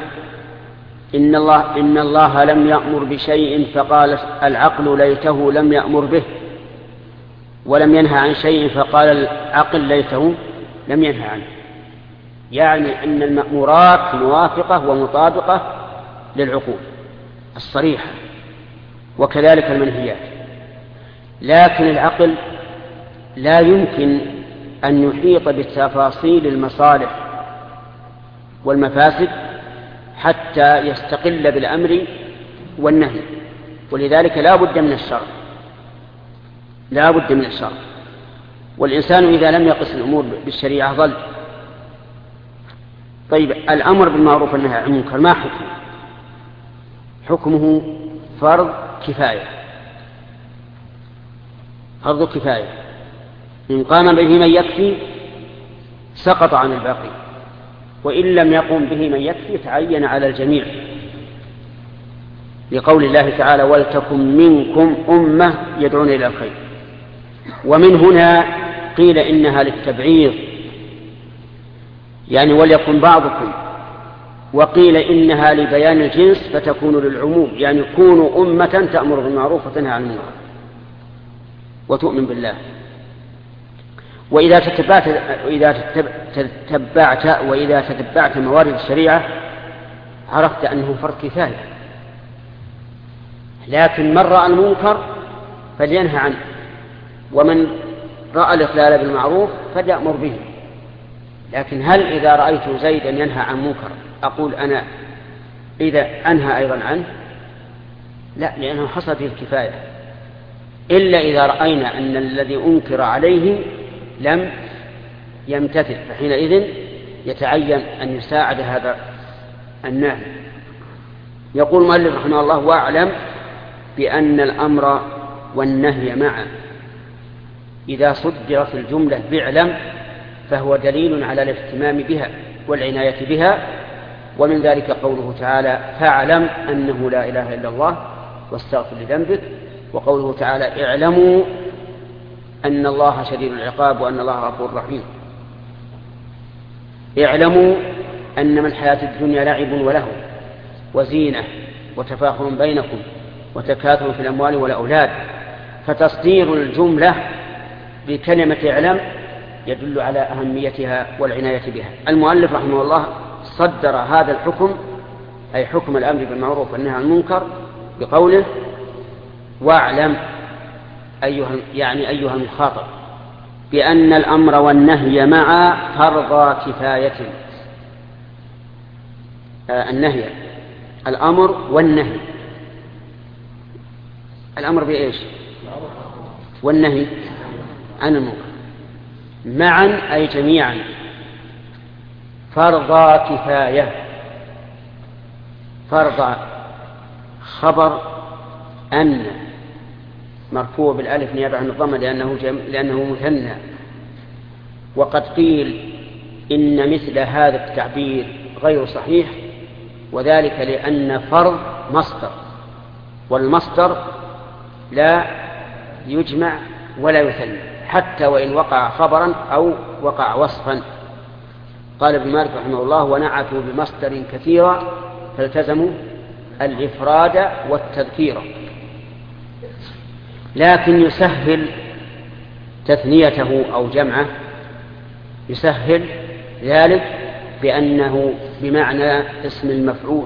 إن الله لم يأمر بشيء فقال العقل ليته لم يأمر به، ولم ينهى عن شيء فقال العقل ليته لم ينهى عنه. يعني أن المأمورات موافقة ومطابقة للعقول الصريحة، وكذلك المنهيات. لكن العقل لا يمكن أن يحيط بتفاصيل المصالح والمفاسد حتى يستقل بالأمر والنهي، ولذلك لا بد من الشرع، لا بد من الشرع. والإنسان إذا لم يقس الأمور بالشريعة ضل. طيب، الأمر بالمعروف والنهي عن المنكر ما حكمه؟ حكمه فرض كفاية، فرض كفاية. إن قام به من يكفي سقط عن الباقي، وإن لم يقم به من يكفي تعين على الجميع، لقول الله تعالى ولتكن منكم أمة يدعون إلى الخير. ومن هنا قيل إنها للتبعيض، يعني وليكن بعضكم، وقيل إنها لبيان الجنس فتكون للعموم، يعني كونوا أمة تأمر بالمعروف وتنهى عن المنكر وتؤمن بالله. وإذا تتبعت موارد الشريعة عرفت أنه فرض كفاية. لكن من رأى المنكر فلينهى عنه، ومن رأى الإخلال بالمعروف فليأمر به. لكن هل إذا رأيت زيدا ينهى عن منكر أقول أنا إذا أنهى أيضا عنه؟ لا، لأنه حصل فيه الكفاية، إلا إذا رأينا أن الذي أنكر عليه لم يمتثل، فحينئذ يتعين أن يساعد هذا الناهي. يقول المؤلف رحمه الله واعلم بأن الأمر والنهي معا إذا صدرت الجملة باعلم فهو دليل على الاهتمام بها والعناية بها. ومن ذلك قوله تعالى فاعلم أنه لا إله إلا الله واستغفر لذنبك، وقوله تعالى اعلموا أن الله شديد العقاب وأن الله غفور رحيم. اعلموا أنما الحياة الدنيا لعب ولهو وزينة وتفاخر بينكم وتكاثر في الأموال والأولاد. فتصدير الجملة بكلمة اعلم يدل على أهميتها والعناية بها. المؤلف رحمه الله صدر هذا الحكم، أي حكم الأمر بالمعروف والنهي عن المنكر، بقوله واعلم أيها المخاطب بأن الأمر والنهي معا فرض كفاية. النهي، الأمر والنهي، الأمر بإيش؟ والنهي عن المنكر معا أي جميعا فرض كفاية. فرض خبر أن مرفوع بالألف نيابة عن الضمة لأنه مثنى. وقد قيل إن مثل هذا التعبير غير صحيح، وذلك لأن فرض مصدر، والمصدر لا يجمع ولا يثنى حتى وإن وقع خبرا أو وقع وصفا. قال ابن مالك رحمه الله: ونعتوا بمصدر كثيرا فالتزموا الإفراد والتذكير. لكن يسهل تثنيته أو جمعه، يسهل ذلك بأنه بمعنى اسم المفعول،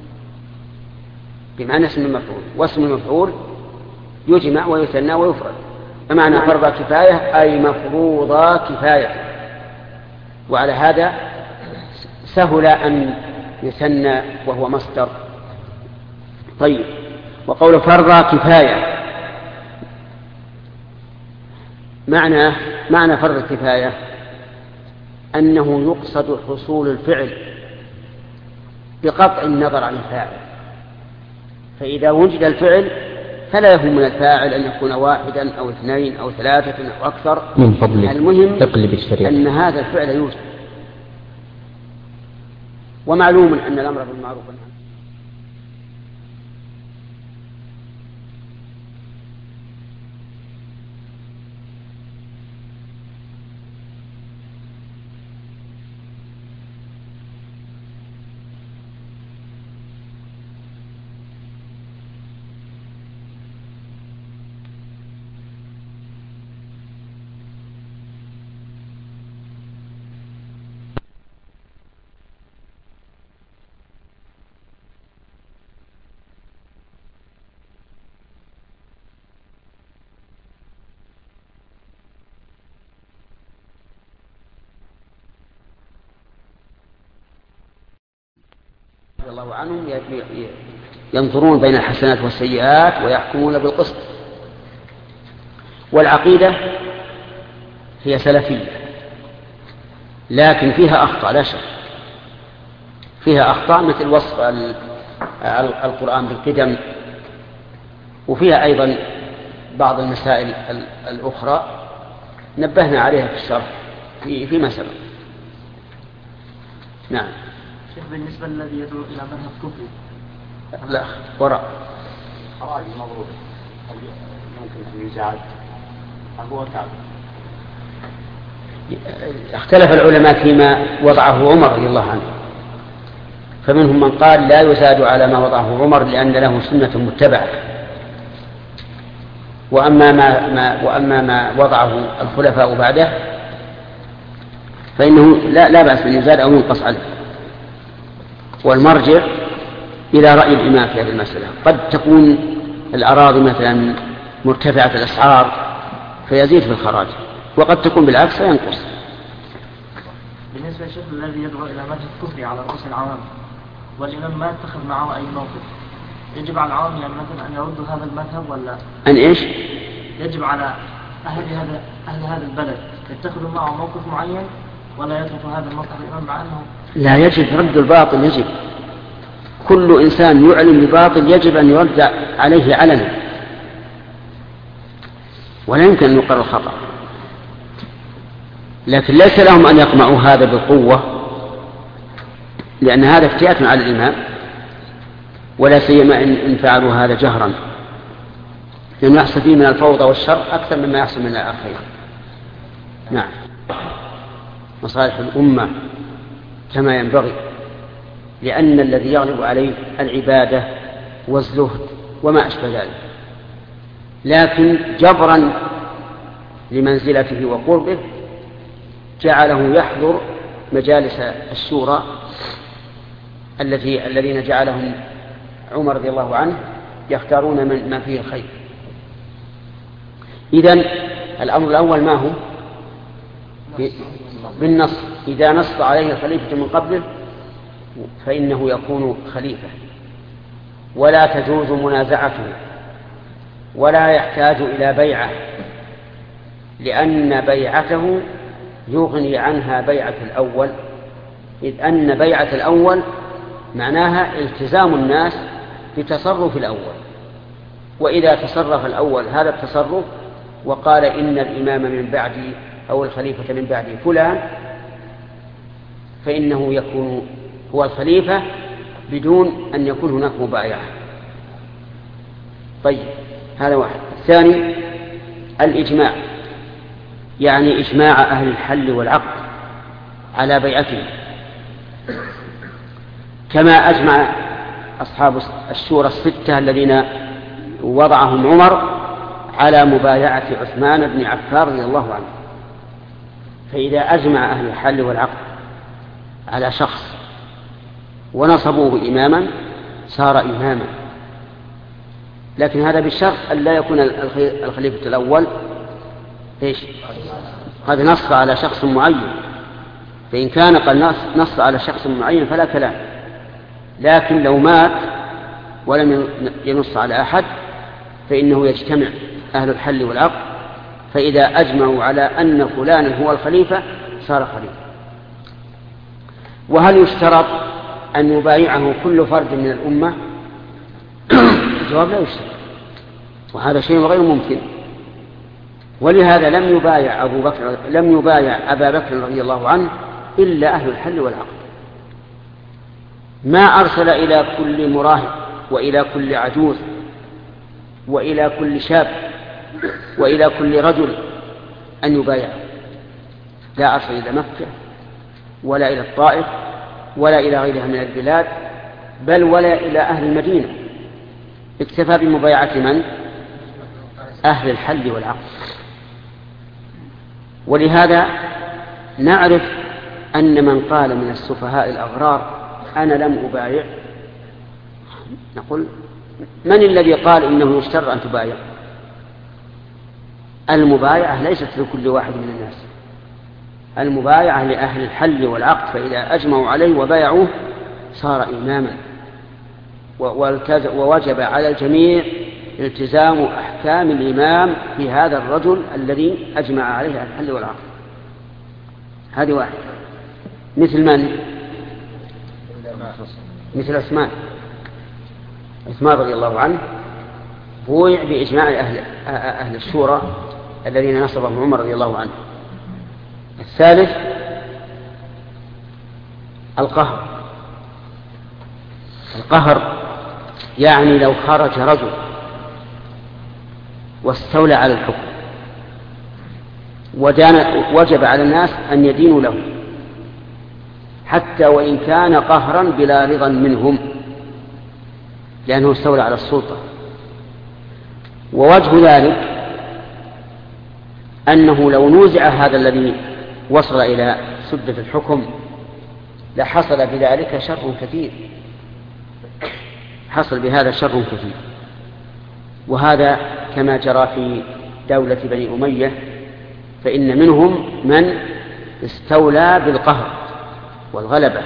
واسم المفعول يجمع ويثنى ويفرد. بمعنى فرض كفاية أي مفروض كفاية، وعلى هذا سهل أن يثنى وهو مصدر. طيب، وقول فرض كفاية معنى فرض الكفاية أنه يقصد حصول الفعل بقطع النظر عن الفاعل، فإذا وجد الفعل فلا يهم من الفاعل أن يكون واحدا أو اثنين أو ثلاثة أو أكثر، من فضلك المهم اقلب الشريعة أن هذا الفعل يوجد. ومعلوم أن الأمر بالمعروف والنهي عن رضي الله عنهم ينظرون بين الحسنات والسيئات ويحكمون بالقسط. والعقيدة هي سلفية، لكن فيها أخطاء لا شك، فيها أخطاء مثل وصف القرآن بالقدم، وفيها أيضا بعض المسائل الأخرى نبهنا عليها في الشرح فيما سبق. نعم. شيخ، بالنسبة للذي يدعو إلى مذهب كفري، لا وراء حراج المضروب ممكن يزاد هو كعب. اختلف العلماء فيما وضعه عمر رضي الله عنه، فمنهم من قال لا يزاد على ما وضعه عمر لأن له سنة متبعة، وأما ما وضعه الخلفاء بعده فإنه لا بأس أن يزاد أو ينقص عليه. والمرجع إلى رأي الإمام في هذه المسألة. قد تكون الأراضي مثلا مرتفعة الأسعار فيزيد في الخراج، وقد تكون بالعكس فينقص. بالنسبة للشيخ الذي يدعو إلى مذهب كفري على رؤوس العوام والإمام ما اتخذ معه أي موقف، يجب على العوام يعني مثلا أن يردوا هذا المذهب ولا أن إيش؟ يجب على أهل هذا البلد يتخذوا معه موقف معين ولا يتركوا هذا الموقف الإمام مع أنه لا، يجب رد الباطل. يجب كل إنسان يعلم بباطل يجب أن يرد عليه علنا، ولا يمكن أن يقر الخطأ. لكن ليس لهم أن يقمعوا هذا بالقوة، لأن هذا افتئات على الإمام، ولا سيما إن فعلوا هذا جهرا، لأنه يحصل فيه من الفوضى والشر أكثر مما يحصل من الخير. نعم. مصالح الأمة كما ينبغي، لأن الذي يغلب عليه العبادة والزهد وما أشبه ذلك، لكن جبرا لمنزلته وقربه جعله يحضر مجالس الشورى الذين جعلهم عمر رضي الله عنه يختارون من ما فيه الخير. إذن الأمر الأول ما هو؟ بالنص. إذا نص عليه الخليفة من قبله فإنه يكون خليفة، ولا تجوز منازعته، ولا يحتاج إلى بيعة، لأن بيعته يغني عنها بيعة الأول، إذ أن بيعة الأول معناها التزام الناس بتصرف الأول، وإذا تصرف الأول هذا التصرف وقال إن الإمام من بعدي أو الخليفة من بعدي فلان، فإنه يكون هو الخليفة بدون أن يكون هناك مبايعة. طيب، هذا واحد. الثاني الإجماع، يعني إجماع أهل الحل والعقد على بيعته، كما أجمع أصحاب الشورى الستة الذين وضعهم عمر على مبايعة عثمان بن عفان رضي الله عنه. فإذا أجمع أهل الحل والعقد على شخص ونصبوه إماما صار إماما، لكن هذا بالشرط أن لا يكون الخليفة الأول قد نص على شخص معين. فإن كان قد نص على شخص معين فلا كلام، لكن لو مات ولم ينص على أحد فإنه يجتمع أهل الحل والعقد، فإذا أجمعوا على أن فلانا هو الخليفة صار خليفة. وهل يشترط أن يبايعه كل فرد من الأمة؟ الجواب لا يشترط، وهذا شيء غير ممكن. ولهذا لم يبايع أبا بكر رضي الله عنه إلا أهل الحل والعقد. ما أرسل إلى كل مراهق وإلى كل عجوز وإلى كل شاب وإلى كل رجل أن يبايعه، لا أرسل إلى مكة ولا إلى الطائف ولا إلى غيرها من البلاد، بل ولا إلى أهل المدينة. اكتفى بمبايعة من؟ أهل الحل والعقد. ولهذا نعرف أن من قال من السفهاء الأغرار أنا لم أبايع، نقول من الذي قال إنه يشترط أن تبايع؟ المبايعة ليست لكل واحد من الناس، المبايعة لأهل الحل والعقد، فإذا أجمعوا عليه وبايعوه صار إماما، ووجب على الجميع التزام أحكام الإمام في هذا الرجل الذي أجمع عليه الحل والعقد. هذه واحد. مثل من؟ مثل عثمان رضي الله عنه بويع بإجماع أهل الشورى الذين نصبهم عمر رضي الله عنه. الثالث القهر، يعني لو خرج رجل واستولى على الحكم وجب على الناس أن يدينوا له حتى وإن كان قهرا بلا رضا منهم، لأنه استولى على السلطة. ووجه ذلك أنه لو نوزع هذا الذي وصل إلى سدة الحكم لحصل بذلك شر كثير، حصل بهذا شر كثير. وهذا كما جرى في دولة بني أمية، فإن منهم من استولى بالقهر والغلبة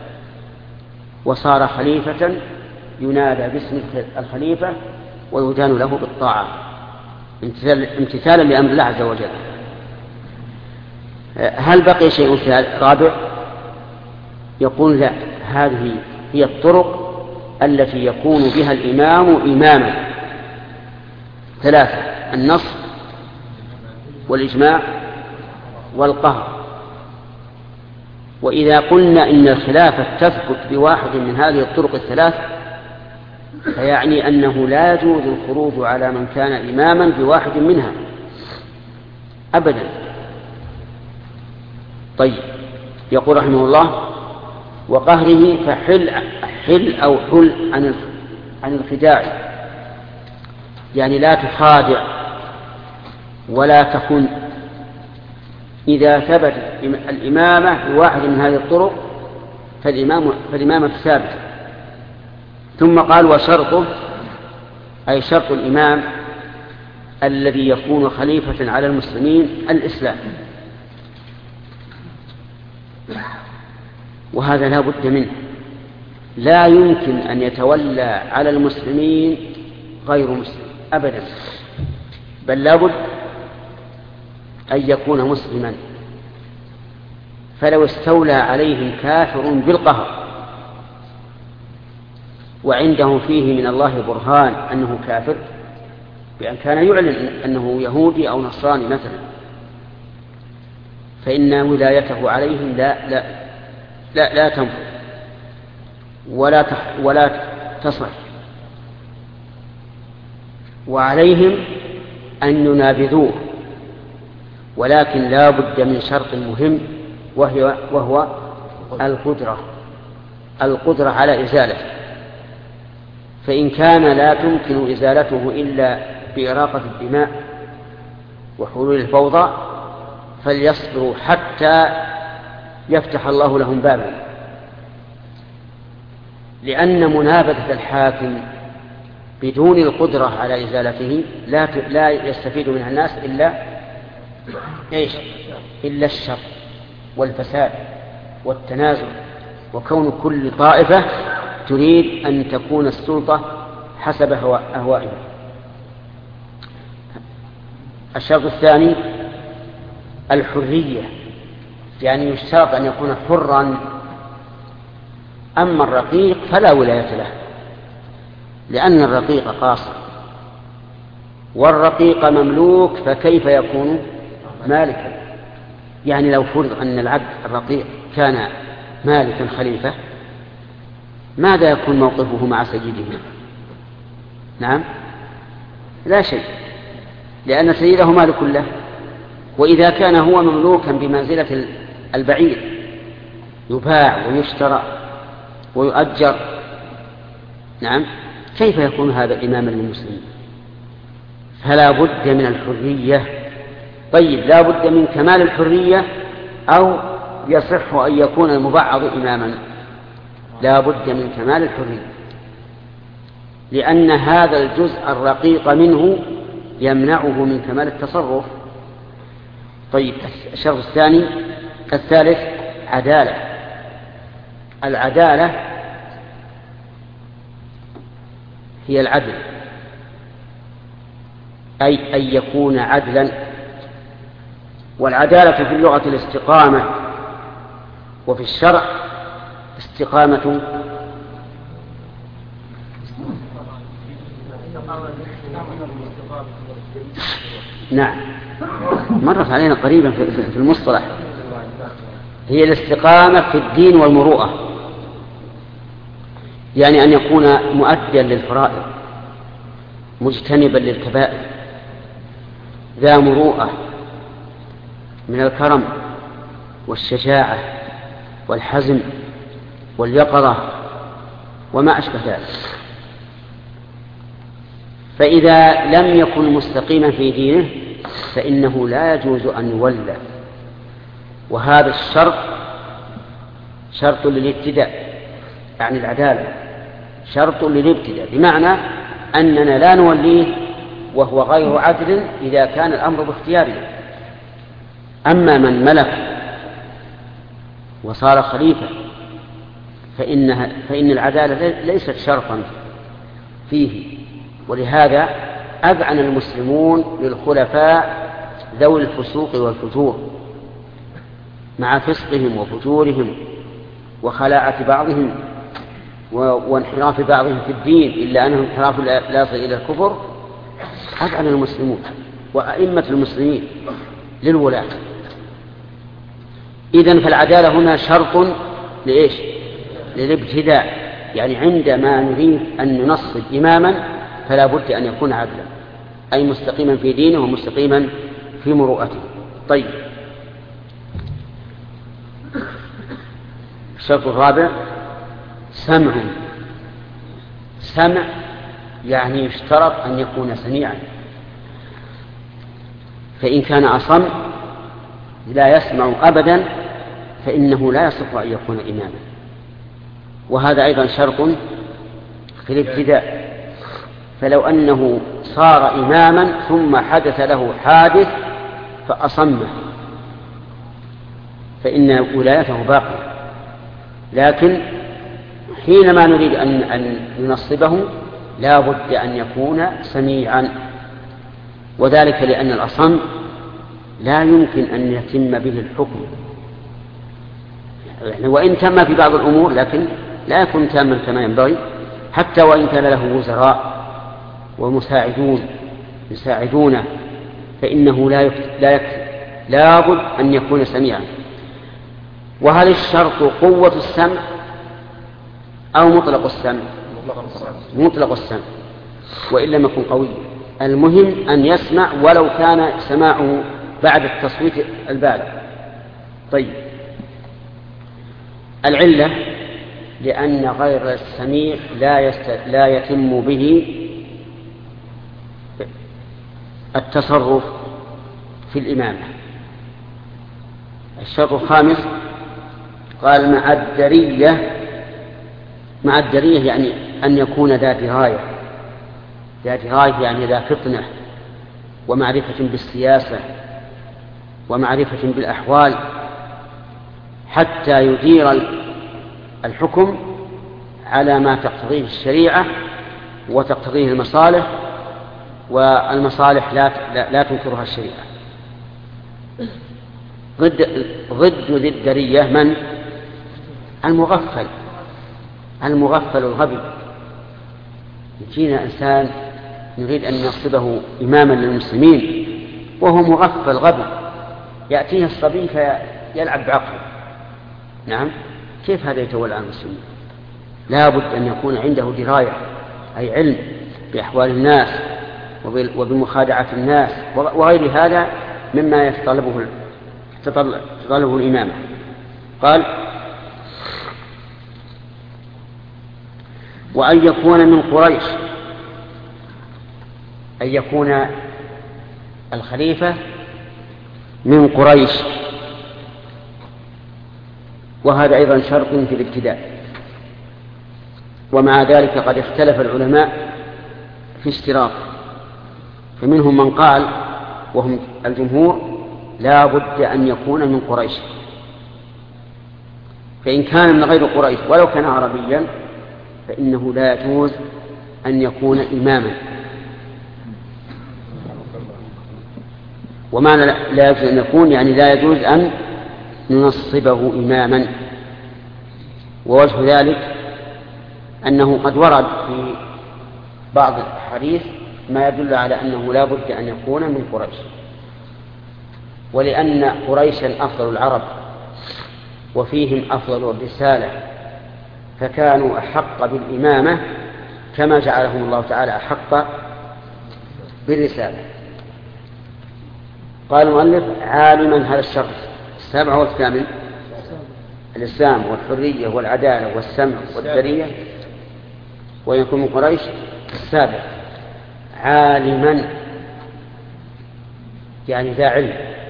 وصار خليفة ينادى باسم الخليفة ويدان له بالطاعة امتثالا لأمر الله عز وجل. هل بقي شيء في رابع؟ يقول لا، هذه هي الطرق التي يكون بها الإمام إماما. 3: النص والإجماع والقهر. وإذا قلنا إن الخلافة تثبت بواحد من هذه الطرق الثلاث فيعني أنه لا يجوز الخروج على من كان إماما بواحد منها أبدا. طيب، يقول رحمه الله: وقهره فحل أو حل عن الخداع، يعني لا تخادع ولا تخن. إذا ثبت الإمامة بواحد من هذه الطرق فالإمامة ثابتة. ثم قال: وشرطه، أي شرط الإمام الذي يكون خليفة على المسلمين، الإسلام. وهذا لا بد منه، لا يمكن أن يتولى على المسلمين غير مسلم أبدا، بل لا بد أن يكون مسلما. فلو استولى عليهم كافر بالقهر وعنده فيه من الله برهان أنه كافر، بأن كان يعلن أنه يهودي أو نصراني مثلا، فإن ولايته عليهم لا تنفذ ولا تصح. وعليهم أن ينابذوه، ولكن لا بد من شرط مهم وهو القدرة على إزالته. فإن كان لا تمكن إزالته إلا بإراقة الدماء وحلول الفوضى فليصبروا حتى يفتح الله لهم بابا، لأن منابذة الحاكم بدون القدرة على إزالته لا يستفيد منها الناس إلا الشر والفساد والتنازع، وكون كل طائفة تريد أن تكون السلطة حسب أهوائها. الشرط الثاني الحرية، يعني يشترط أن يكون حرا. أما الرقيق فلا ولاية له، لأن الرقيق قاصر، والرقيق مملوك، فكيف يكون مالكا؟ يعني لو فرض أن العبد الرقيق كان مالكا خليفة، ماذا يكون موقفه مع سيده؟ نعم، لا شيء، لأن سيده مالك له. وإذا كان هو مملوكا بمنزلة البعير يباع ويشترى ويؤجر، نعم، كيف يكون هذا إماما للمسلمين؟ فلا بد من الحرية. طيب، لا بد من كمال الحرية أو يصح أن يكون المبعض إماما؟ لا بد من كمال الحرية، لأن هذا الجزء الرقيق منه يمنعه من كمال التصرف. طيب، الشرط الثالث عدالة. العدالة هي العدل، أي أن يكون عدلا. والعدالة في اللغة الاستقامة، وفي الشرع استقامة نعم، مرت علينا قريبا في المصطلح، هي الاستقامة في الدين والمروءة، يعني أن يكون مؤديا للفرائض مجتنبا للكبائر، ذا مروءة من الكرم والشجاعة والحزم واليقظة وما أشبه ذلك. فإذا لم يكن مستقيما في دينه فإنه لا يجوز أن يولى. وهذا الشرط شرط للابتداء، يعني العدالة شرط للابتداء، بمعنى أننا لا نوليه وهو غير عدل إذا كان الأمر باختياره. أما من ملك وصار خليفة فإن العدالة ليست شرطا فيه. ولهذا أذعن المسلمون للخلفاء ذوي الفسوق والفجور مع فسقهم وفجورهم وخلاعة بعضهم وانحراف بعضهم في الدين، إلا أنهم انحراف لا يصل إلى الكفر. أذعن المسلمون وأئمة المسلمين للولاة. إذن فالعدالة هنا شرط لإيش؟ للابتداء، يعني عندما نريد أن ننصب إماما فلا بد أن يكون عدلا، أي مستقيما في دينه ومستقيما في مروءته. طيب، الشرط الرابع سمع، يعني يشترط أن يكون سميعا، فإن كان أصم لا يسمع أبدا فإنه لا يصح أن يكون إماما. وهذا أيضا شرط في الابتداء. فلو أنه صار إماما ثم حدث له حادث فأصمه فإن ولايته باقية، لكن حينما نريد أن ننصبه لا بد أن يكون سميعا، وذلك لأن الأصم لا يمكن أن يتم به الحكم، يعني وإن تم في بعض الأمور لكن لا يكون تاما كما ينبغي، حتى وإن كان له وزراء ومساعدون يساعدونه فإنه لا يكفي، لا بد أن يكون سميعا. وهل الشرط قوة السمع أو مطلق السمع؟ مطلق السمع، وإن لم يكن قويا. المهم أن يسمع ولو كان سماعه بعد التصويت البالغ. طيب، العلة لأن غير السميع لا يتم به التصرف في الإمامة. الشرط الخامس قال مع الدرية يعني أن يكون ذا دراية يعني ذا فطنة ومعرفة بالسياسة ومعرفة بالأحوال حتى يدير الحكم على ما تقتضيه الشريعة وتقتضيه المصالح، والمصالح لا تنكرها الشريعة. ضد ذي الدرية من؟ المغفل الغبي. يجينا إنسان نريد أن نصبه إماما للمسلمين وهو مغفل غبي، يأتيه الصبي فيلعب بعقله. نعم، كيف هذا يتولى المسلمين؟ لا بد أن يكون عنده دراية، أي علم بأحوال الناس وبمخادعة الناس وغير هذا مما يتطلبه الإمامة. قال: وأن يكون من قريش، أن يكون الخليفة من قريش، وهذا أيضا شرط في الابتداء. ومع ذلك قد اختلف العلماء في اشتراط، فمنهم من قال وهم الجمهور لا بد أن يكون من قريش، فإن كان من غير قريش ولو كان عربيا فإنه لا يجوز أن يكون إماما. ومعنى لا يجوز أن يكون يعني لا يجوز أن ننصبه إماما. ووجه ذلك أنه قد ورد في بعض الحديث ما يدل على أنه لا بد أن يكون من قريش، ولأن قريشا أفضل العرب وفيهم أفضل الرسالة، فكانوا أحق بالإمامة كما جعلهم الله تعالى أحق بالرسالة. قال المؤلف: عالما هذا الشرط السابع والثامن: الإسلام والحرية والعدالة والسمع والدرية، ويكون من قريش السابع. عالما يعني ذا علم.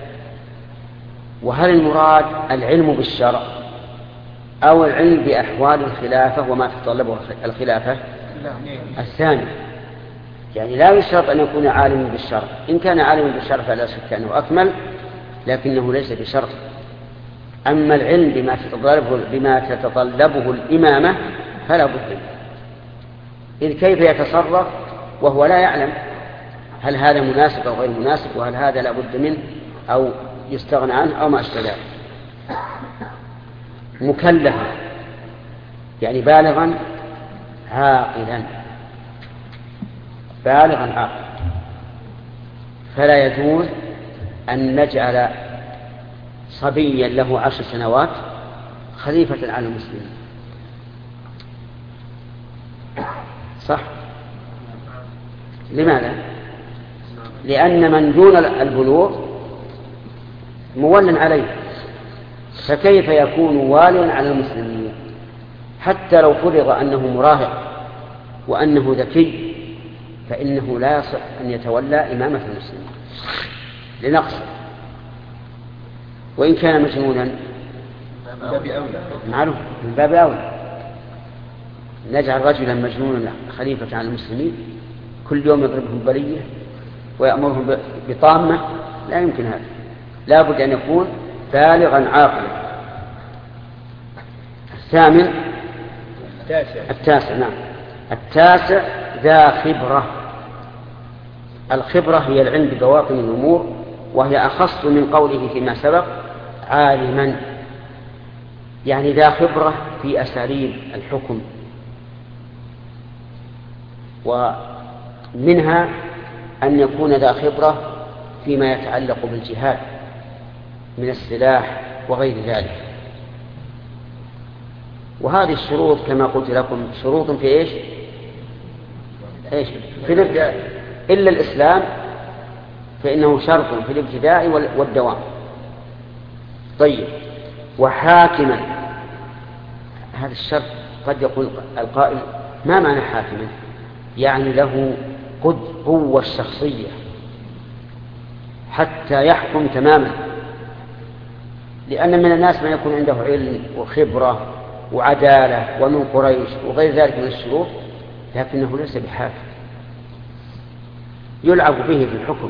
وهل المراد العلم بالشرع أو العلم بأحوال الخلافة وما تتطلبه الخلافة؟ الثاني، يعني لا يشترط أن يكون عالما بالشرع. إن كان عالما بالشرع فلا شك أنه أكمل، لكنه ليس بشرط. أما العلم بما تتطلبه الإمامة فلا بد، إذ كيف يتصرف وهو لا يعلم هل هذا مناسب أو غير مناسب، وهل هذا لا بد منه أو يستغنى عنه أو ما أشبه ذلك. مكلفا يعني بالغا عاقلا، فلا يجوز أن نجعل صبيا له 10 سنوات خليفة على المسلمين. صح؟ لماذا؟ لأن من دون البلوغ مول عليه، فكيف يكون واليا على المسلمين؟ حتى لو فرض أنه مراهق وأنه ذكي فإنه لا يصح أن يتولى إمامة المسلمين لنقص. وإن كان مجنونا معروف من باب أولى. نجعل رجلا مجنونا خليفة على المسلمين كل يوم يضربهم بلية ويأمرهم بطامة؟ لا يمكن هذا. لا بد أن يكون بالغا عاقلا. الثامن التاسع. نعم، التاسع ذا خبرة. الخبرة هي العلم ببواطن الأمور، وهي أخص من قوله فيما سبق عالما، يعني ذا خبرة في أساليب الحكم. ومنها أن يكون ذا خبرة فيما يتعلق بالجهاد من السلاح وغير ذلك. وهذه الشروط كما قلت لكم شروط في إيش؟ في إلا الإسلام فإنه شرط في الابتداء والدوام. طيب، وحاكما، هذا الشرط قد يقول القائل ما معنى حاكما؟ يعني له قوة الشخصية حتى يحكم تماما، لأن من الناس من يكون عنده علم وخبرة وعدالة ومن قريش وغير ذلك من الشروط، لكنه ليس بحاكم، يلعب به في الحكم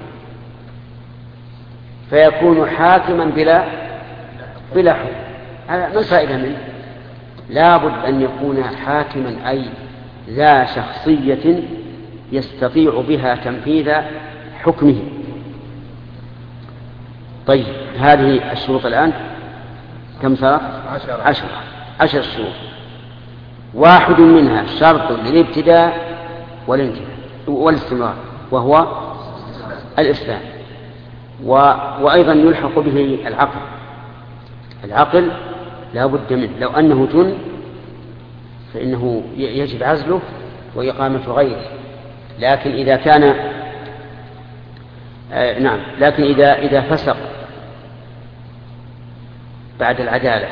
فيكون حاكما بلا حكم. هذا ما الفائدة منه؟ لا بد أن يكون حاكما، أي ذا شخصية يستطيع بها تنفيذ حكمه. طيب، هذه الشروط الآن كم صارت؟ 10 شروط. واحد منها شرط للابتداء والاستمرار وهو الإسلام، وأيضا يلحق به العقل لا بد منه، لو أنه جن فإنه يجب عزله وإقامة غيره، لكن إذا كان لكن إذا فسق بعد العدالة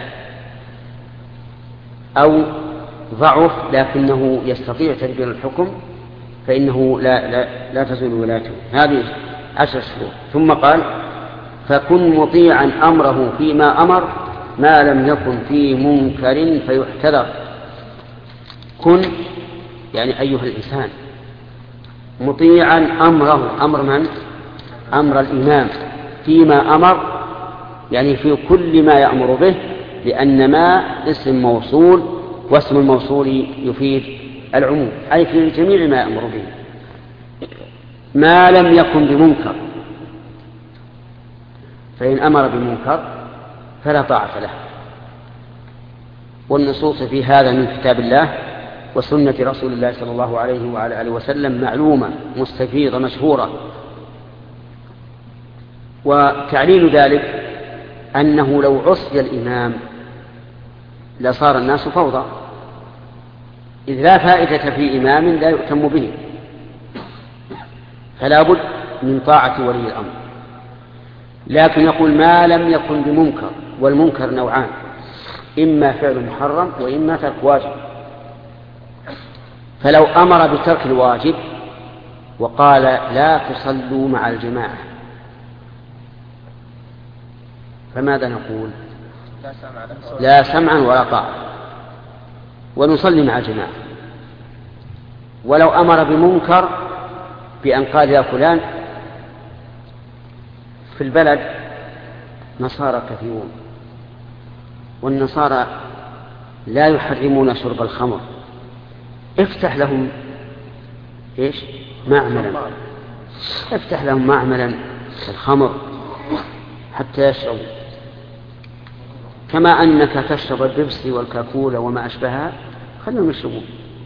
أو ضعف لكنه يستطيع تدبير الحكم فإنه لا تزول ولايته. هذه 10 شروط. ثم قال فكن مطيعا أمره فيما أمر ما لم يكن في منكر فيحتذر. كن يعني أيها الإنسان مطيعا أمره، أمر من؟ أمر الإمام، فيما أمر يعني في كل ما يأمر به، لأن ما اسم موصول، واسم الموصول يفيد العموم، أي في جميع ما يأمر به ما لم يكن بمنكر، فإن أمر بمنكر فلا طاعة له. والنصوص في هذا من كتاب الله وسنة رسول الله صلى الله عليه وعلى آله وسلم معلومة مستفيضة مشهورة. وتعليل ذلك أنه لو عصي الإمام لصار الناس فوضى، إذ لا فائدة في إمام لا يؤتم به، فلا بد من طاعة ولي الأمر. لكن يقول ما لم يكن بمنكر، والمنكر نوعان، إما فعل محرم وإما ترك واجب. فلو أمر بترك الواجب وقال لا تصلوا مع الجماعة فماذا نقول؟ لا سمعا ولا طاعة، ونصلي مع الجماعة. ولو أمر بمنكر بأن قال يا فلان في البلد نصارى كثيرون، والنصارى لا يحرمون شرب الخمر، افتح لهم معملا، افتح لهم معملا الخمر حتى يشربوا، كما أنك تشرب البيبسي والكاكولا وما أشبهها، خلهم يشربون.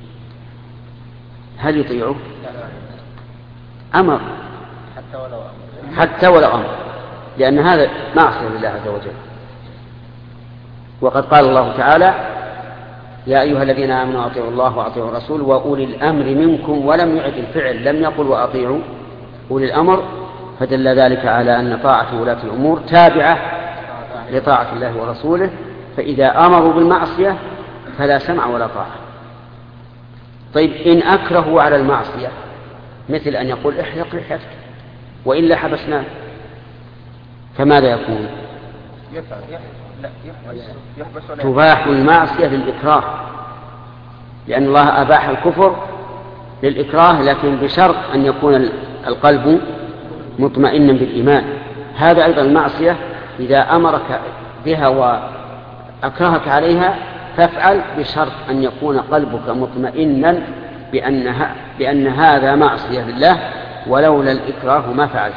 هل يطيعوا؟ أمر حتى ولو أمر، لأن هذا معصية لله عز وجل. وقد قال الله تعالى يا أيها الذين آمنوا أطيعوا الله وأطيعوا الرسول وأولي الأمر منكم، ولم يعد الفعل، لم يقل وأطيعوا أولي الأمر، فدل ذلك على أن طاعة ولاة الأمور تابعة لطاعة الله ورسوله، فإذا أمروا بالمعصية فلا سمع ولا طاعة. طيب، إن أكرهوا على المعصية مثل أن يقول احلق لحيتك وإلا حبسناه، فماذا يكون؟ تباح المعصية للإكراه، لأن الله أباح الكفر للإكراه، لكن بشرط أن يكون القلب مطمئنا بالإيمان. هذا أيضا المعصية إذا أمرك بها وأكرهك عليها فافعل، بشرط أن يكون قلبك مطمئنا بأن هذا معصية لله، ولولا الإكراه ما فعلت.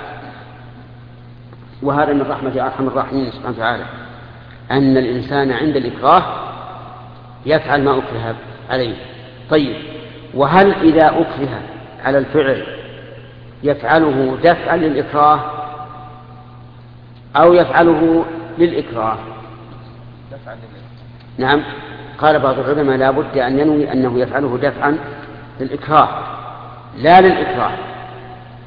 وهذا من رحمة أرحم الراحمين سبحانه وتعالى، أن الإنسان عند الإكراه يفعل ما أكره عليه. طيب، وهل إذا أكره على الفعل يفعله دفعا للإكراه أو يفعله للإكراه؟ نعم، قال بعض العلماء لا بد أن ينوي أنه يفعله دفعا للإكراه لا للإكراه،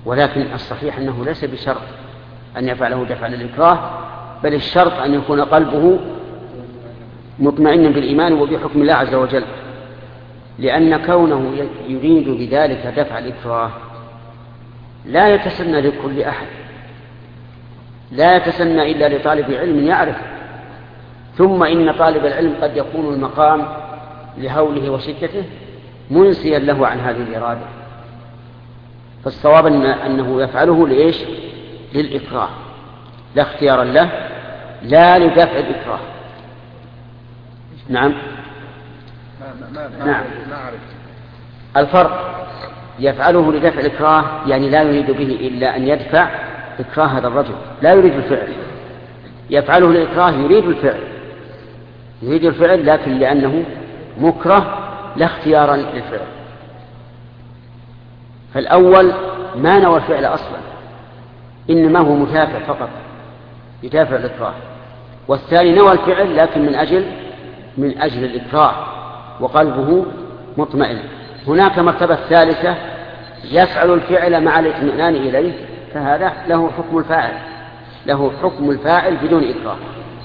ولكن الصحيح أنه ليس بشرط أن يفعله دفعا للإكراه، بل الشرط أن يكون قلبه مطمئنا بالإيمان وبحكم الله عز وجل، لأن كونه يريد بذلك دفع الإكراه لا يتسنى لكل أحد، لا يتسنى إلا لطالب علم يعرف. ثم إن طالب العلم قد يكون المقام لهوله وشدته منسيا له عن هذه الإرادة، فالصواب أنه يفعله لإيش؟ للإكراه، لا اختيارا له، لا لدفع الإكراه. نعم. نعم. الفرق يفعله لدفع الإكراه يعني لا يريد به إلا أن يدفع إكراه هذا الرجل، لا يريد الفعل. يفعله للإكراه يريد الفعل لكن لأنه مكره لا اختيارا للفعل. فالأول ما نوى الفعل أصلا، إنما هو مدافع فقط يدافع الإكراه، والثاني نوى الفعل لكن من أجل الإكراه وقلبه مطمئن. هناك مرتبة ثالثة يفعل الفعل مع الاطمئنان إليه، فهذا له حكم الفاعل بدون إكراه.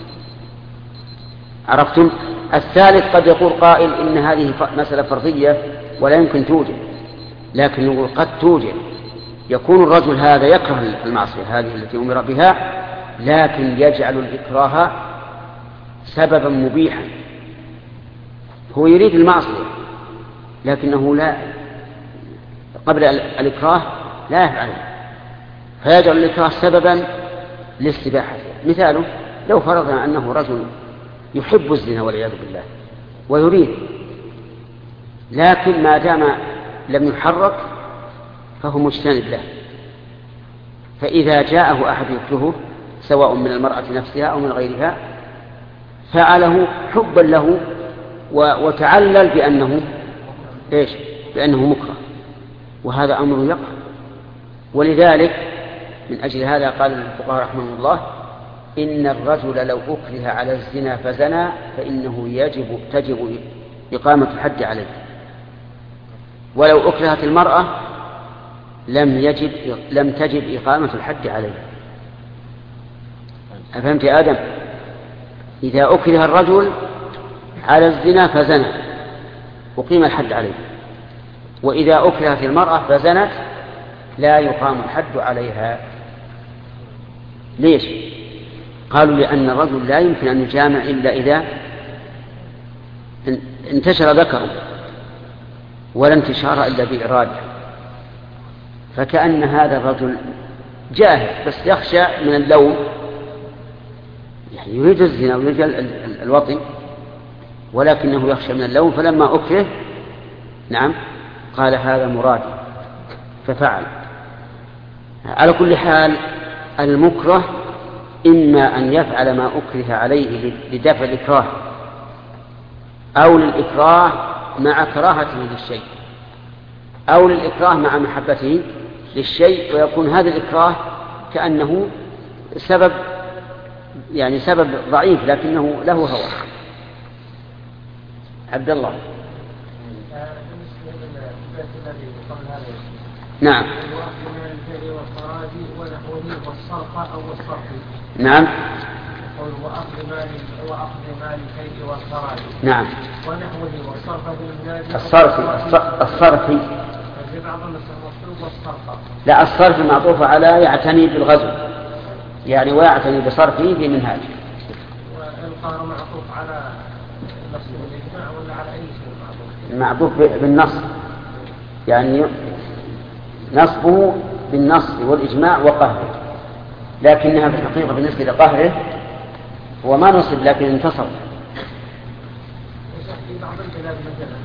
عرفتم؟ الثالث قد يقول قائل إن هذه مسألة فرضية ولا يمكن توجد، لكن نقول قد توجد. يكون الرجل هذا يكره المعصية هذه التي أمر بها، لكن يجعل الإكراه سببا مبيحا. هو يريد المعصية لكنه لا قبل الإكراه لا يفعله، فيجعل الإكراه سببا لاستباحته. مثاله لو فرضنا أنه رجل يحب الزنا والعياذ بالله ويريد، لكن ما دام لم يحرك فهو مجتنب له، فإذا جاءه أحد يكرهه سواء من المرأة نفسها أو من غيرها فعله حبا له وتعلل بأنه مكره، وهذا أمر يقع. ولذلك من أجل هذا قال الفقهاء رحمه الله إن الرجل لو أكره على الزنا فزنى فإنه تجب إقامة الحد عليه، ولو أكرهت المرأة لم تجب إقامة الحد عليه. أفهمت يا آدم؟ إذا أكره الرجل على الزنا فزنى أقيم الحد عليه، وإذا أكرهت المرأة فزنت لا يقام الحد عليها. ليش؟ قالوا لأن الرجل لا يمكن أن يجامع إلا إذا انتشر ذكره، ولا انتشار إلا بإرادة، فكأن هذا الرجل جاهل بس يخشى من اللوم، يعني يريد الزنا ويريد الوطي ولكنه يخشى من اللوم، فلما أكره نعم قال هذا مرادي ففعل. على كل حال المكره إما أن يفعل ما أكره عليه لدفع الإكراه، أو للإكراه مع كراهته للشيء، أو للإكراه مع محبته للشيء، ويكون هذا الإكراه كأنه سبب ضعيف لكنه له هوى. عبد الله. نعم. نعم. وأخذ مال الشيء والخراج. نعم. ونحوه والصرف بالنادي. الصرف. لا، الصرف معطوف على يعتني بالغزو، يعني ويعتني بصرفه في منهاج. والقهر معطوف على نص الإجماع ولا على أي شيء معطوف بالنص، يعني نصبه بالنص والإجماع وقهره، لكنها في الحقيقة بالنسبة لقهره هو ما نصب لكن انتصر. في بعض البلاد مثلا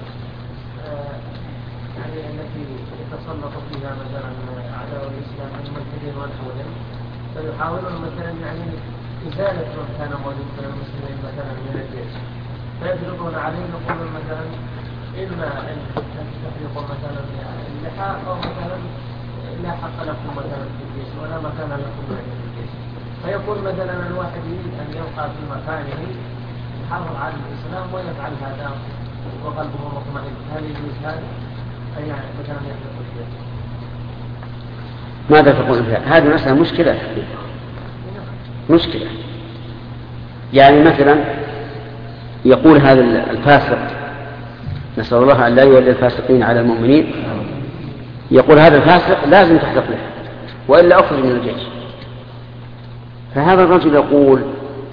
يعني التي يتسلط فيها مثلا أعداء الإسلام الملحدين ونحوهم، فيحاولون مثلا يعني إزالة من كان موجود من المسلمين مثلا من الجيش، فيفرضون عليهم يقولون مثلا إما أن تفرقوا مثلا اللحاق أو مثلا لا حق لكم مثلا في الجيش ولا مكان لكم في الجيش، فيقول مثلا الواحد يريد أن يبقى في مكانه يحافظ على الإسلام ويفعل هذا وقلبه مطمئن، هل يجوز هذا؟ أي يعني مثلا يحدث الجيش؟ ماذا تقول فيها؟ هذه مسألة مشكلة، مشكلة. يعني مثلا يقول هذا الفاسق، نسأل الله أن لا يولي الفاسقين على المؤمنين، يقول هذا الفاسق لازم تحلق له وإلا أخرج من الجيش. فهذا الرجل يقول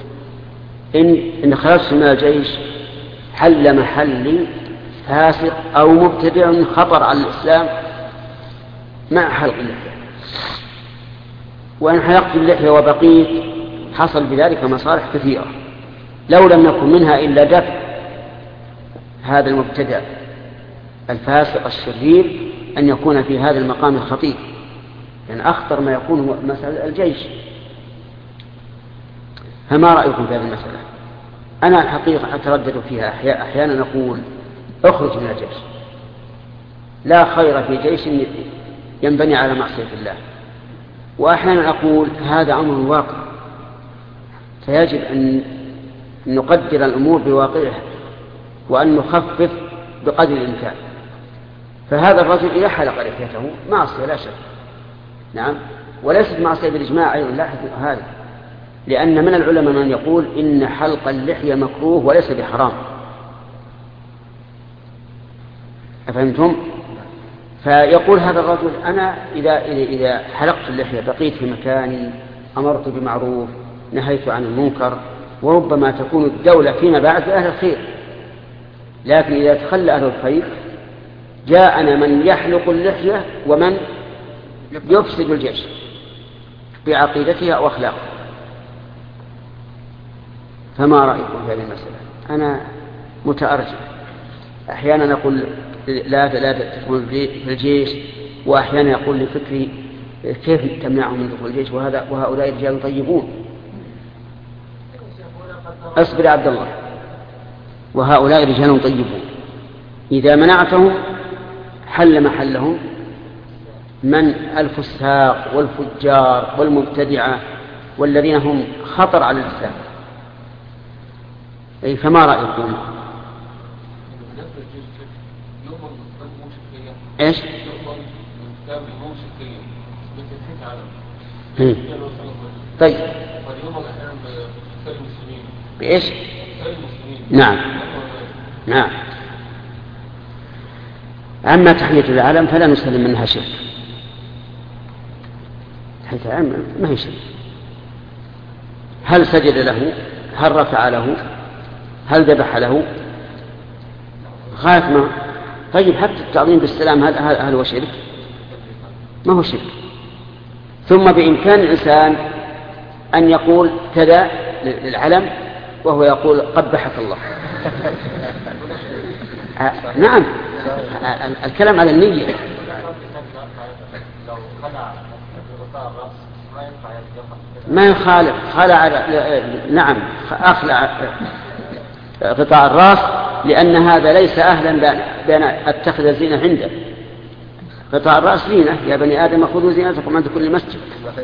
إن خرجت من الجيش حل محلي فاسق أو مبتدع خطر على الإسلام مع حلق اللحية، وإن حلقت اللحية وبقيت حصل بذلك مصالح كثيرة لو لم يكن منها إلا دفع هذا المبتدع الفاسق الشرير أن يكون في هذا المقام الخطير، لأن يعني أخطر ما يكون هو مسألة الجيش. فما رأيكم في هذه المسألة؟ أنا الحقيقة أتردد فيها، أحيانا أقول اخرج من الجيش، لا خير في جيش ينبني على معصية الله، وأحيانا أقول هذا أمر واقع فيجب أن نقدر الأمور بواقعها وأن نخفف بقدر الإمكان. فهذا الرجل إذا حلق لحيته معصية لا شك، نعم، وليست معصية بالإجماع أيضا، لاحظ هذا، لأن من العلماء من يقول إن حلق اللحية مكروه وليس بحرام. أفهمتم؟ فيقول هذا الرجل أنا إذا حلقت اللحية بقيت في مكاني، أمرت بمعروف نهيت عن المنكر، وربما تكون الدولة فيما بعد بأهل الخير، لكن إذا تخلى أهل الخير جاءنا من يحلق اللحية ومن يفسد الجيش بعقيدتها أو أخلاقها. فما رأيكم في هذه المسألة؟ أنا متأرجح، أحيانا أقول لا تدخل في الجيش، وأحيانا يقول لفكري كيف تمنعهم من دخول الجيش وهؤلاء رجال طيبون. أصبر يا عبد الله، وهؤلاء رجال طيبون، إذا منعتهم حل محلهم من الفساق والفجار والمبتدعة والذين هم خطر على الإسلام. أي فما رأيكم؟ إيش؟ طيب بإيش؟ نعم نعم. أما تحية العالم فلا نسلم منها شرك، تحية العالم ما هي شرك. هل سجد له؟ هل رفع له؟ هل ذبح له؟ غاية ما. طيب حتى التعظيم بالسلام هل هو شرك؟ ما هو شرك. ثم بإمكان الإنسان أن يقول كذا للعلم وهو يقول قبحك الله. نعم، الكلام على النية. ما يخالف، خلع نعم أخلع غطاء الرأس، لأن هذا ليس أهلا بأن أتخذ زينة عنده. غطاء الرأس زينة، يا بني آدم خذوا زينتكم عند كل مسجد.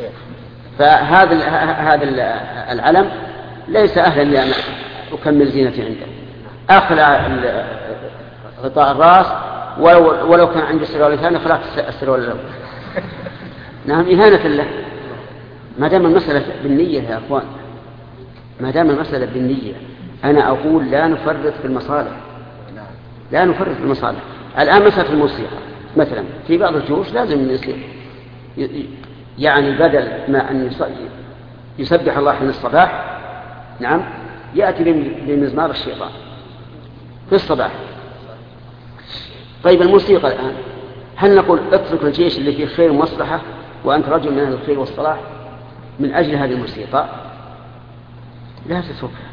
فهذا العلم ليس أهلا لأن أكمل زينتي عنده. أخلع غطاء الرأس، ولو كان عندي سروال ثاني خلعت السروال الأول. نعم، إهانة له. ما دام المسألة بالنية يا أخوان، ما دام المسألة بالنية، أنا أقول لا نفرط في المصالح، لا نفرط في المصالح. الآن مسألة الموسيقى مثلا في بعض الجيوش لازم يصير، يعني بدل ما أن يسبح الله حين الصباح، نعم، يأتي بمزمار الشيطان في الصباح. طيب الموسيقى الآن، هل نقول اترك الجيش اللي فيه خير ومصلحة وأنت رجل من أهل الخير والصلاح من أجل هذه الموسيقى؟ لا تتركها.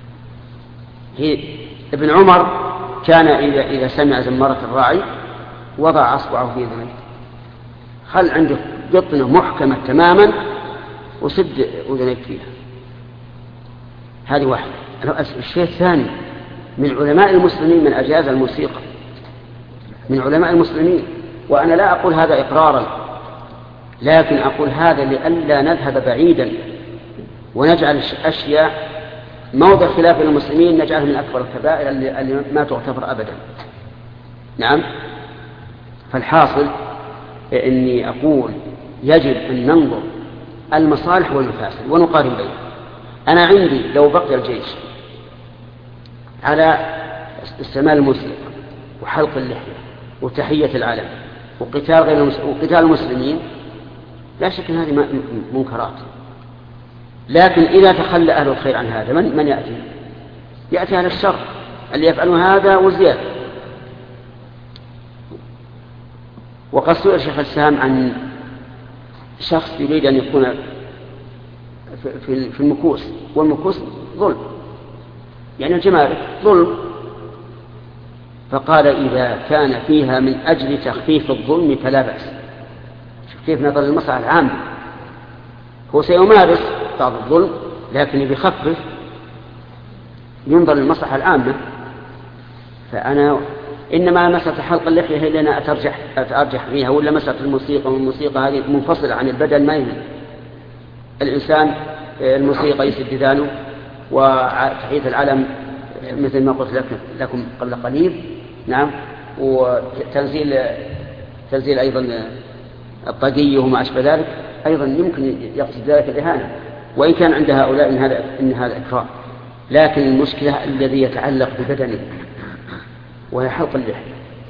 ابن عمر كان إذا سمع زمارة الراعي وضع أصبعه في أذنيه، خل عنده قطنة محكمة تماما وسد أذنيك فيها. هذه واحدة. الشيء الثاني، من علماء المسلمين من أجاز الموسيقى، من علماء المسلمين، وأنا لا أقول هذا إقرارا، لكن أقول هذا لئلا نذهب بعيدا ونجعل أشياء موضع خلاف المسلمين نجعلها من أكبر الكبائر اللي ما تغتفر أبدا. نعم. فالحاصل إني أقول يجب أن ننظر المصالح والمفاسد ونقارن بينها. أنا عندي لو بقي الجيش على استعمال الموسيقى وحلق اللحية وتحية العلم وقتال المسلمين، لا شك أن هذه منكرات. لكن إذا تخلى أهل الخير عن هذا من يأتي؟ يأتي أهل الشر اللي يفعلون هذا وزيادة. وقد سئل شيخ الإسلام عن شخص يريد أن يكون في المكوس، والمكوس ظلم، يعني الجمارك ظلم، فقال إذا كان فيها من أجل تخفيف الظلم فلا بأس. كيف نظر المصلحة العامة؟ هو سيمارس بعض الظلم لكن بيخفف، ينظر للمصلحة العامة. فأنا إنما مسألة حلق اللحية هي اللي أنا أترجح فيها، ولا مسألة الموسيقى، والموسيقى هذه منفصلة عن البدن، ما يهم. الإنسان الموسيقى يسد ذانه، وتحية العلم مثل ما قلت لكم قبل قليل، نعم، وتنزيل أيضا الطاقية وما أشبه ذلك أيضا يمكن يقصد ذلك الإهانة، وإن كان عند هؤلاء إن هذا إكرام. لكن المشكلة الذي يتعلق ببدنه وهي حلق اللحية.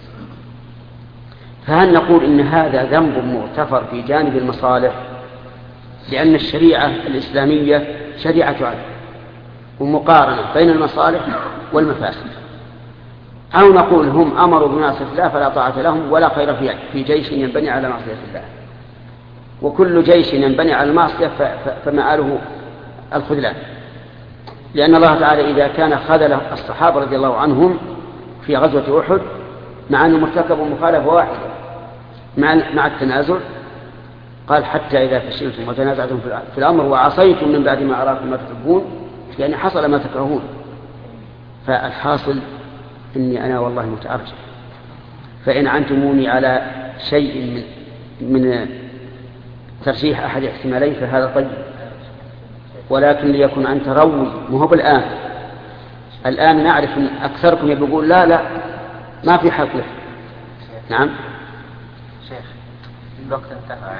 فهل نقول إن هذا ذنب مغتفر في جانب المصالح لأن الشريعة الإسلامية شريعة عدل ومقارنة بين المصالح والمفاسد، أو نقول هم أمروا بمعصية الله فلا طاعة لهم ولا خير في جيش ينبني على معصية الله، وكل جيش ينبني على المعصية فمآله الخذلان، لأن الله تعالى إذا كان خذل الصحابة رضي الله عنهم في غزوة أحد مع أنهم ارتكبوا مخالفة واحدة مع التنازل، قال حتى إذا فشلتم وتنازعتم في الأمر وعصيتم من بعد ما أراكم ما تحبون، يعني حصل ما تكرهون. فالحاصل إني أنا والله متأرجح، فإن عنتموني على شيء من ترشيح أحد احتمالين فهذا طيب، ولكن ليكن عن تروي، مو الآن نعرف أن أكثركم يقول لا ما في حق له. نعم شيخ الوقت انتهى.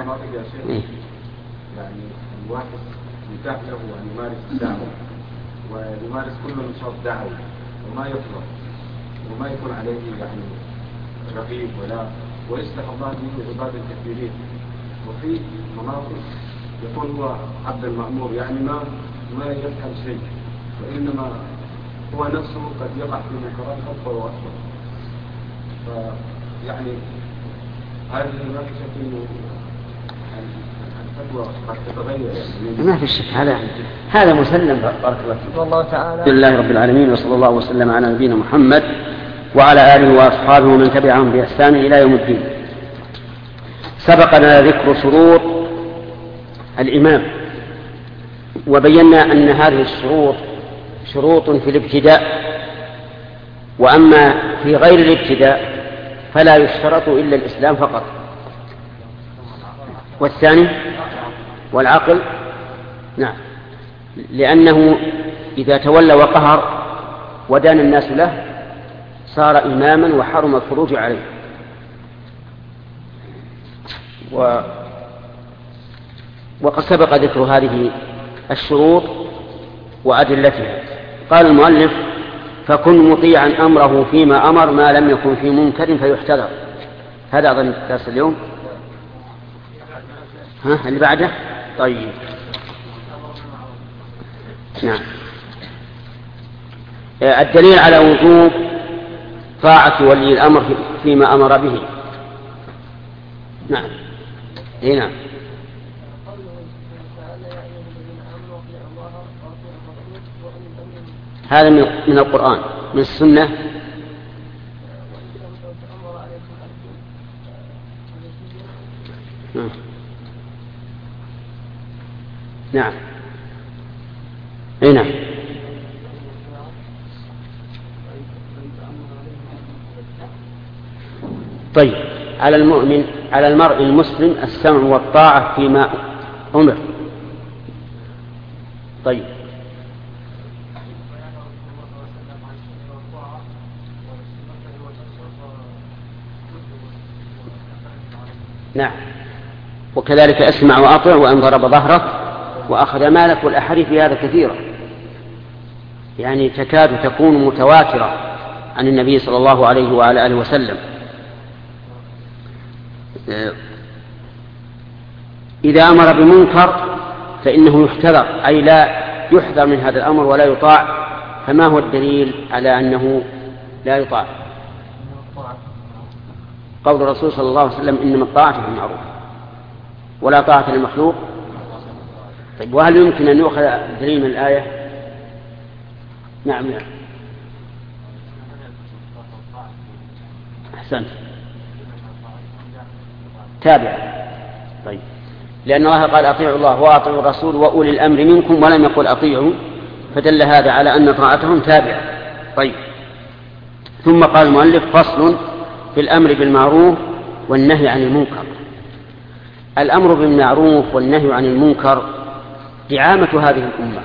يعني الواحد يتاح له أن يمارس الدعوة ويمارس كل نشاط دعوي وما يطلب وما يكون عليه يعني رقيب ويصلح الله به عباد كثيرين، وفي مناطق يكون هو عبد المأمور، يعني ما يفعل شيء، وإنما هو نفسه قد يقع في منكرات أكبر وأكبر. فيعني هذه ما في شك إنه الفتوى قد تتغير، يعني ما في شك، هذا مسلم. بارك الله فيك. والله تعالى. الحمد لله رب العالمين، وصلى الله وسلم على نبينا محمد وعلى آله وأصحابه ومن تبعهم بإحسان إلى يوم الدين. سبقنا ذكر شروط الإمام، وبينا أن هذه الشروط شروط في الابتداء، وأما في غير الابتداء فلا يشترط إلا الإسلام فقط. والثاني والعقل، نعم، لأنه إذا تولى وقهر ودان الناس له صار إماما وحرم الخروج عليه. وقد سبق ذكر هذه الشروط وأدلتها. قال المؤلف: فكن مطيعا أمره فيما أمر ما لم يكن في منكر فيحتذر. هذا أظن درس اليوم. اللي بعده. طيب، نعم. الدليل على وجوب طاعة ولي الأمر فيما أمر به. نعم، هنا هذا من القرآن، من السنة. نعم، نعم. طيب، على المرء المسلم السمع والطاعة فيما أمر. طيب، نعم. وكذلك اسمع وأطع وإن ضرب ظهرك وأخذ مالك، والأحاديث في هذا كثيرة، يعني تكاد تكون متواترة عن النبي صلى الله عليه وعلى آله وسلم. إذا أمر بمنكر فإنه يحتذر، أي لا يحذر من هذا الأمر ولا يطاع. فما هو الدليل على أنه لا يطاع؟ قول الرسول صلى الله عليه وسلم: إنما الطاعة في المعروف ولا طاعة للمخلوق. طيب، وهل يمكن أن يؤخذ دليل من الآية؟ نعم. أحسنت، تابع. طيب، لأن الله قال: أطيعوا الله وأطيعوا الرسول وأولي الأمر منكم، ولم يقل أطيعوا، فدل هذا على أن طاعتهم تابعة. طيب، ثم قال المؤلف: فصل في الأمر بالمعروف والنهي عن المنكر. الأمر بالمعروف والنهي عن المنكر دعامة هذه الأمة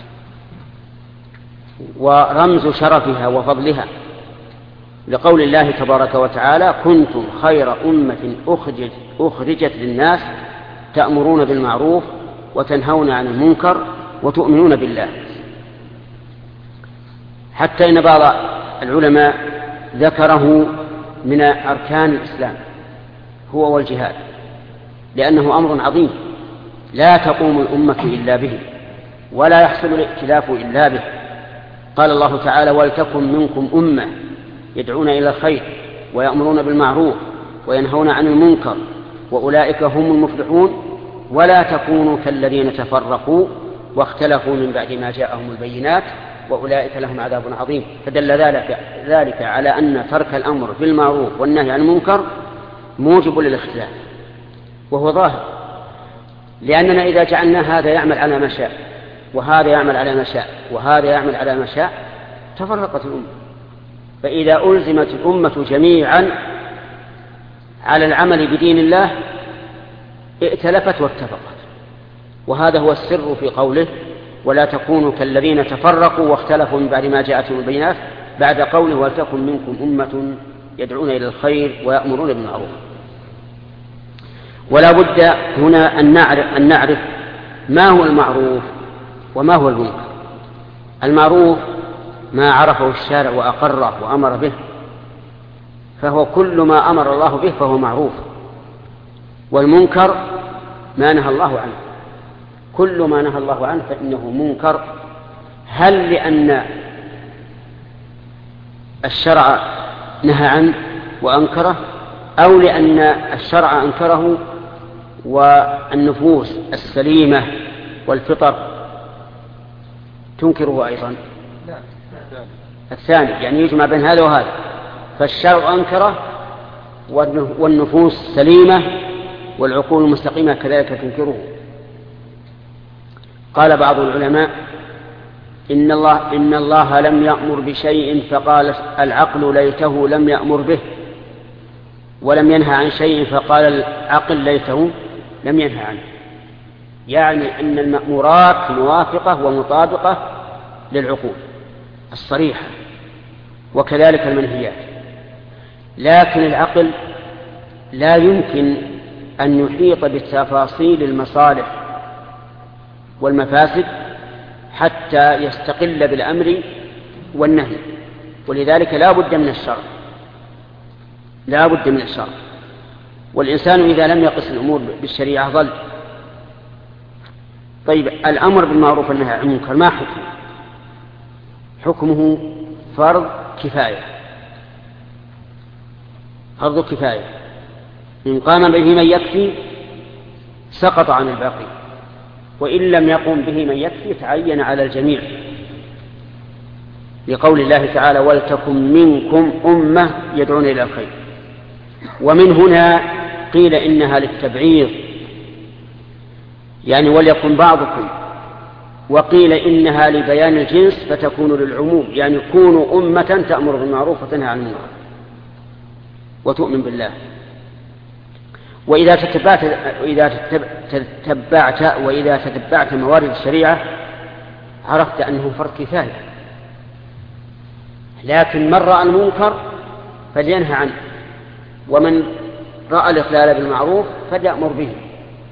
ورمز شرفها وفضلها، لقول الله تبارك وتعالى: كنتم خير أمة أخرجت للناس تأمرون بالمعروف وتنهون عن المنكر وتؤمنون بالله. حتى إن بعض العلماء ذكره من أركان الإسلام هو والجهاد، لأنه أمر عظيم لا تقوم الأمة إلا به ولا يحصل الائتلاف إلا به. قال الله تعالى: ولتكن منكم أمة يدعون إلى الخير ويأمرون بالمعروف وينهون عن المنكر وأولئك هم المفلحون ولا تكونوا كالذين تفرقوا واختلفوا من بعد ما جاءهم البينات وأولئك لهم عذاب عظيم. فدل ذلك على أن ترك الأمر بالمعروف والنهي عن المنكر موجب للاختلاف، وهو ظاهر، لأننا إذا جعلنا هذا يعمل على ما شاء وهذا يعمل على ما شاء وهذا يعمل على ما شاء تفرقت الأمة. فإذا ألزمت الأمة جميعا على العمل بدين الله ائتلفت واتفقت. وهذا هو السر في قوله: ولا تكونوا كالذين تفرقوا واختلفوا من بعد ما جاءتهم البينات، بعد قوله: ولتكن منكم أمة يدعون إلى الخير ويأمرون بالمعروف. ولا بد هنا أن نعرف ما هو المعروف وما هو المنكر. المعروف ما عرفه الشارع وأقره وأمر به، فهو كل ما أمر الله به فهو معروف. والمنكر ما نهى الله عنه، كل ما نهى الله عنه فإنه منكر. هل لأن الشرع نهى عنه وأنكره، أو لأن الشرع أنكره والنفوس السليمة والفطر تنكره أيضا؟ الثاني، يعني يجمع بين هذا وهذا. فالشرع أنكره والنفوس سليمة والعقول المستقيمة كذلك تنكره. قال بعض العلماء: إن الله لم يأمر بشيء فقال العقل ليته لم يأمر به، ولم ينهى عن شيء فقال العقل ليته لم ينهى عنه. يعني أن المأمورات موافقة ومطابقة للعقول الصريحة، وكذلك المنهيات. لكن العقل لا يمكن أن يحيط بتفاصيل المصالح والمفاسد حتى يستقل بالأمر والنهي، ولذلك لا بد من الشرع، لا بد من الشرع. والإنسان إذا لم يقس الأمور بالشريعة ضل. طيب، الأمر بالمعروف والنهي عن المنكر ما حكمه؟ حكمه فرض كفاية، فرض كفاية. إن قام به من يكفي سقط عن الباقي، وإن لم يقم به من يكفي تعين على الجميع، لقول الله تعالى: ولتكن منكم أمة يدعون إلى الخير. ومن هنا قيل إنها للتبعيض، يعني وليكن بعضكم، وقيل إنها لبيان الجنس فتكون للعموم، يعني كونوا أمة تأمر بالمعروف وتنهى عن المنكر وتؤمن بالله. وإذا تتبعت موارد الشريعة عرفت أنه فرض كفاية. لكن من رأى المنكر فلينهى عنه، ومن رأى الإخلال بالمعروف فليأمر به،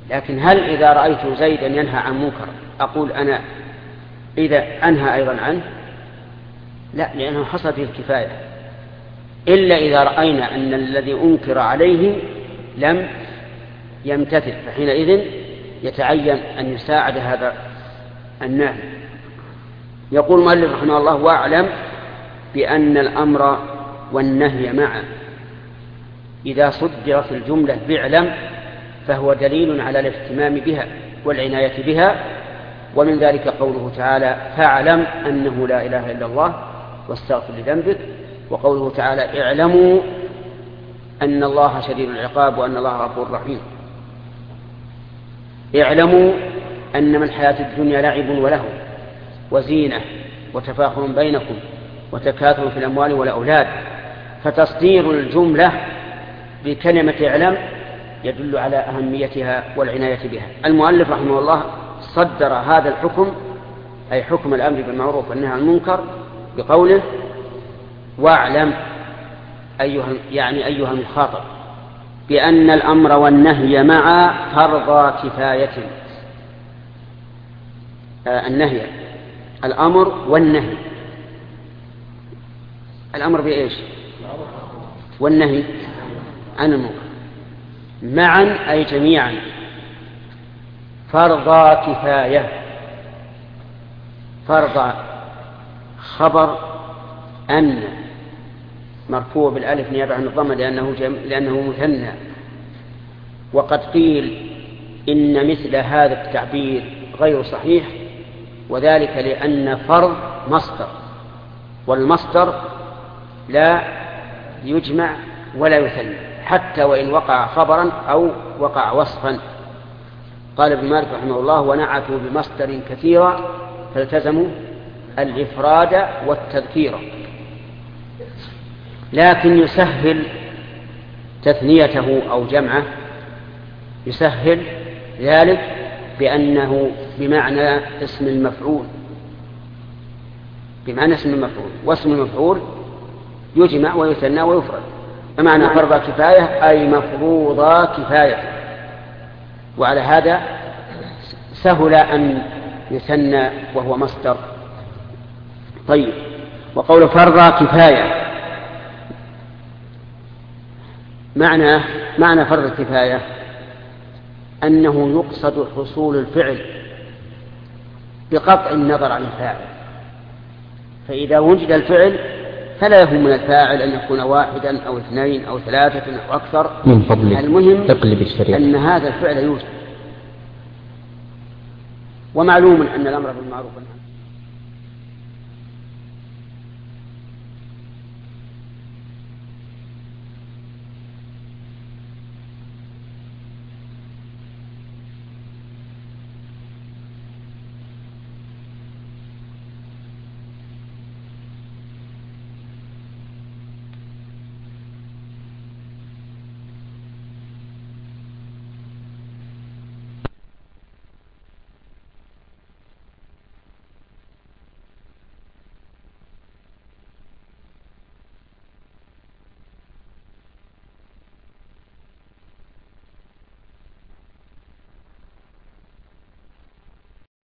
لكن هل إذا رأيت زيدا ينهى عن منكر أقول أنا إذا أنهى أيضا عنه؟ لا، لأنه حصل فيه الكفاية، إلا إذا رأينا أن الذي أنكر عليه لم يمتثل، فحينئذ يتعين أن يساعد هذا الناهي. يقول المؤلف رحمه الله: واعلم بأن الأمر والنهي معا إذا صدرت الجملة باعلم فهو دليل على الاهتمام بها والعناية بها، ومن ذلك قوله تعالى: فاعلم أنه لا إله إلا الله واستغفر لذنبك، وقوله تعالى: اعلموا أن الله شديد العقاب وأن الله غفور رحيم. اعلموا أنما الحياة الدنيا لعب ولهو وزينة وتفاخر بينكم وتكاثر في الأموال والأولاد. فتصدير الجملة بكلمة اعلم يدل على أهميتها والعناية بها. المؤلف رحمه الله صدر هذا الحكم، أي حكم الأمر بالمعروف والنهي عن المنكر، بقوله: واعلم أيها المخاطب بأن الأمر والنهي معا فرض كفاية. النهي، الأمر والنهي، الأمر بإيش؟ والنهي عن المنكر معا أي جميعا، فرض كفاية. فرض خبر أن مرفوع بالألف نيابة عن الضمة لأنه مثنى. وقد قيل إن مثل هذا التعبير غير صحيح، وذلك لأن فرض مصدر، والمصدر لا يجمع ولا يثنى حتى وإن وقع خبرا أو وقع وصفا. قال ابن مالك رحمه الله: ونعتوا بمصدر كثيرا فالتزموا الإفراد والتذكير. لكن يسهل تثنيته أو جمعه، يسهل ذلك بأنه بمعنى اسم المفعول، بمعنى اسم المفعول، واسم المفعول يجمع ويثنى ويفرد. بمعنى فرض كفاية أي مفروض كفاية، وعلى هذا سهل أن يثنى وهو مصدر. طيب، وقول فرض كفاية معنى فرض الكفاية أنه يقصد حصول الفعل بقطع النظر عن الفاعل. فإذا وجد الفعل فلا يهم من الفاعل أن يكون واحدا أو اثنين أو ثلاثة أو أكثر، من فضلك المهم اقلب الشريط أن هذا الفعل يوجد. ومعلوم أن الأمر بالمعروف والنهي